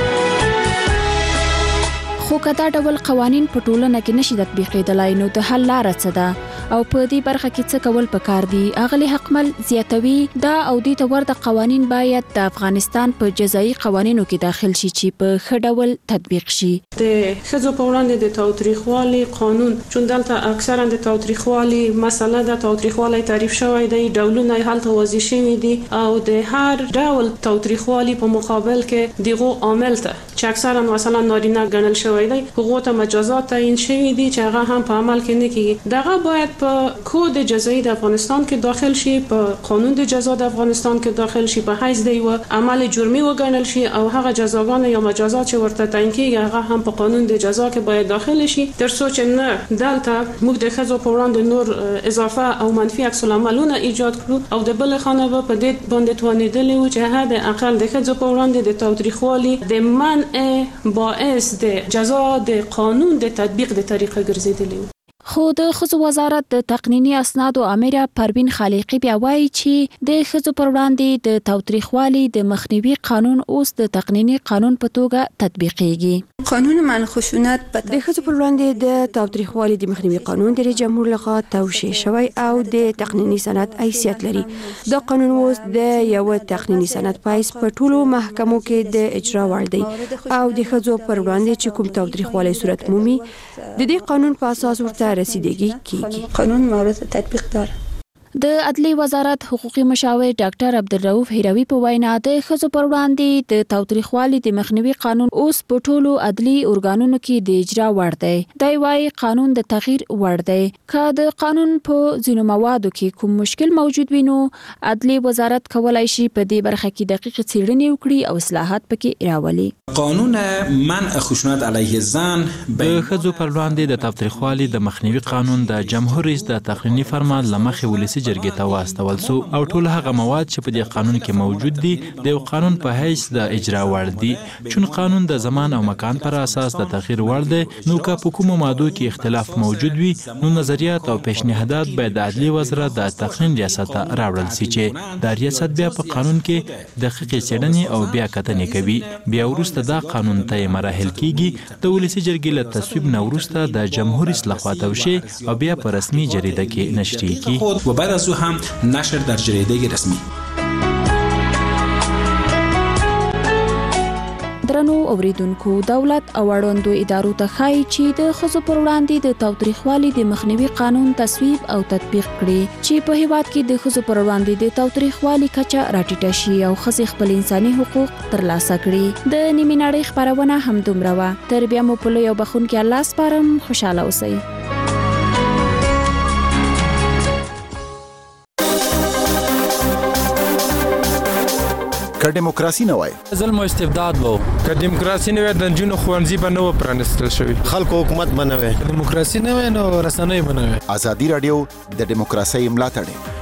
خو کدا ډول قوانین په ټولنه کې نشي تطبیقېدلای نو د حل لاره څه ده او په دې برخه کې څه کول پکار دي. اغلی حقمل زیاتوي دا او دې ته ورته قوانین باید د افغانستان په جزایي قوانینو کې داخل شي چې په ښه ډول تطبیق شي. د ښځو په وړاندې د تاوتریخوالي قانون چون دلته اکثرا د تاوتریخوالي مسله د تاوتریخوالي تعریف شوی دی ډولونه هلته واضح شوي دي او د هر ډول تاوتریخوالي په مقابل کې دغه عامل ته چې اکثرا مثلا نارینه ګڼل شوی دی هغه ته مجازات تعیین شوي دي چې هغه هم په عمل کې نه کیږي. دغه باید په کود جزایی د افغانستان کې داخل شي په قانون د جزا د افغانستان کې داخل شي په حیث دی و عمل جرمی وګڼل شي او هغه جزاګان یا مجازات چې ورته تعیین کیږي هغه هم په قانون د جزا کې باید داخل شي تر څو چې نه دلته موږ د ښځو په وړاندې نور اضافه او منفي عکس العملونه ایجاد کړو او د بل خانه په دې باندې توانیدلې و چې هدا اقل د ښځو په وړاندې د تاوتریخوالي د منع باعث د جزا د قانون د تطبیق د طریقه ګرځیدلی. خو د ښځو وزارت د تقنینی اسنادو امره پروین خالقی بیا وایي چې د ښځو پر وړاندې د تاوتریخوالي د مخنیوي قانون اوس د تقنینی قانون په توګه تطبیقېږي. قانون منع خشونت د ښځو پر وړاندې د تاوتریخوالي د مخنیوي قانون د رئیس جمهور لخوا توشیح شوی او د تقنینی سند حیثیت لري. دا قانون اوس د یو تقنینی سند پایس په ټولو محکمو کې د اجرا وړ دی او د ښځو پر وړاندې چې کوم تاوتریخوالي صورت مومي د دې قانون په اساس ورته رسیدگی کیږي. قانون مورد تطبیق داره. د عدلی وزارت حقوقي مشاور ډاکټر عبدالرؤف هیروي په وینا د ښځو پر وړاندې د تاوتریخوالي د مخنیوي قانون اوس په ټولو عدلی ارګانونو کې د اجرا وړ دی. دی وايي قانون د تغییر وړ دی. که د قانون په ځینو موادو کې کوم مشکل موجود وي نو عدلی وزارت کولای شي په دې برخه کې دقیق څېړنې وکړي او اصلاحات پکې راولي. قانون منع خشونت علیه زن د ښځو پر وړاندې د تاوتریخوالي د مخنیوي قانون د جمهور رئیس د تقنینی فرمان لمخې ولسی جرګې ته واستول سو او ټول هغه مواد چې په دې قانون کې موجود دي د یو قانون په حیث د اجرا وړ دي. چون قانون د زمان او مکان پر اساس د تغییر وړ دی، نو که په کومو مادو کې اختلاف موجود وي نو نظریات او پیشنهادات باید د عدلي وزارت د تقنین ریاست ته راوړل سي چې دا ریاست بیا په قانون کې دقیقې څېړنې او بیا کتنې کوي. بیا وروسته دا قانون ته مراحل کیږي، د ولسي جرګې له تصویب نه وروسته د جمهور رئیس لخوا توشي او بیا په رسمي جریده کې نشریږي و بعد از او هم نشر در جریده رسمی. درنو اوریدونکو، دولت او اړوندو ادارو ته ښایي چې د ښځو پر وړاندې د تاوتریخوالي د مخنیوي قانون تصویب او تطبیق کړي چې په هیواد کې د ښځو پر وړاندې د تاوتریخوالي کچه راټیټه شي او ښځې خپل انساني حقوق ترلاسه کړي. د نیمې نړۍ خپرونه همدومره وه. تر بیا مو په لوی او بخښونکي الله سپارم. خوشحاله اوسئ. که دیموکراسي نه وای، ظلم او استبداد وو. که دیموکراسي نه وای، د نجونو ښوونځي به نه و پرانیستل شوي. خلکو حکومت به نه وای. دیموکراسي نه وای نو رسنۍ به نه وای. ازادي راډیو د دیموکراسۍ ملاتړ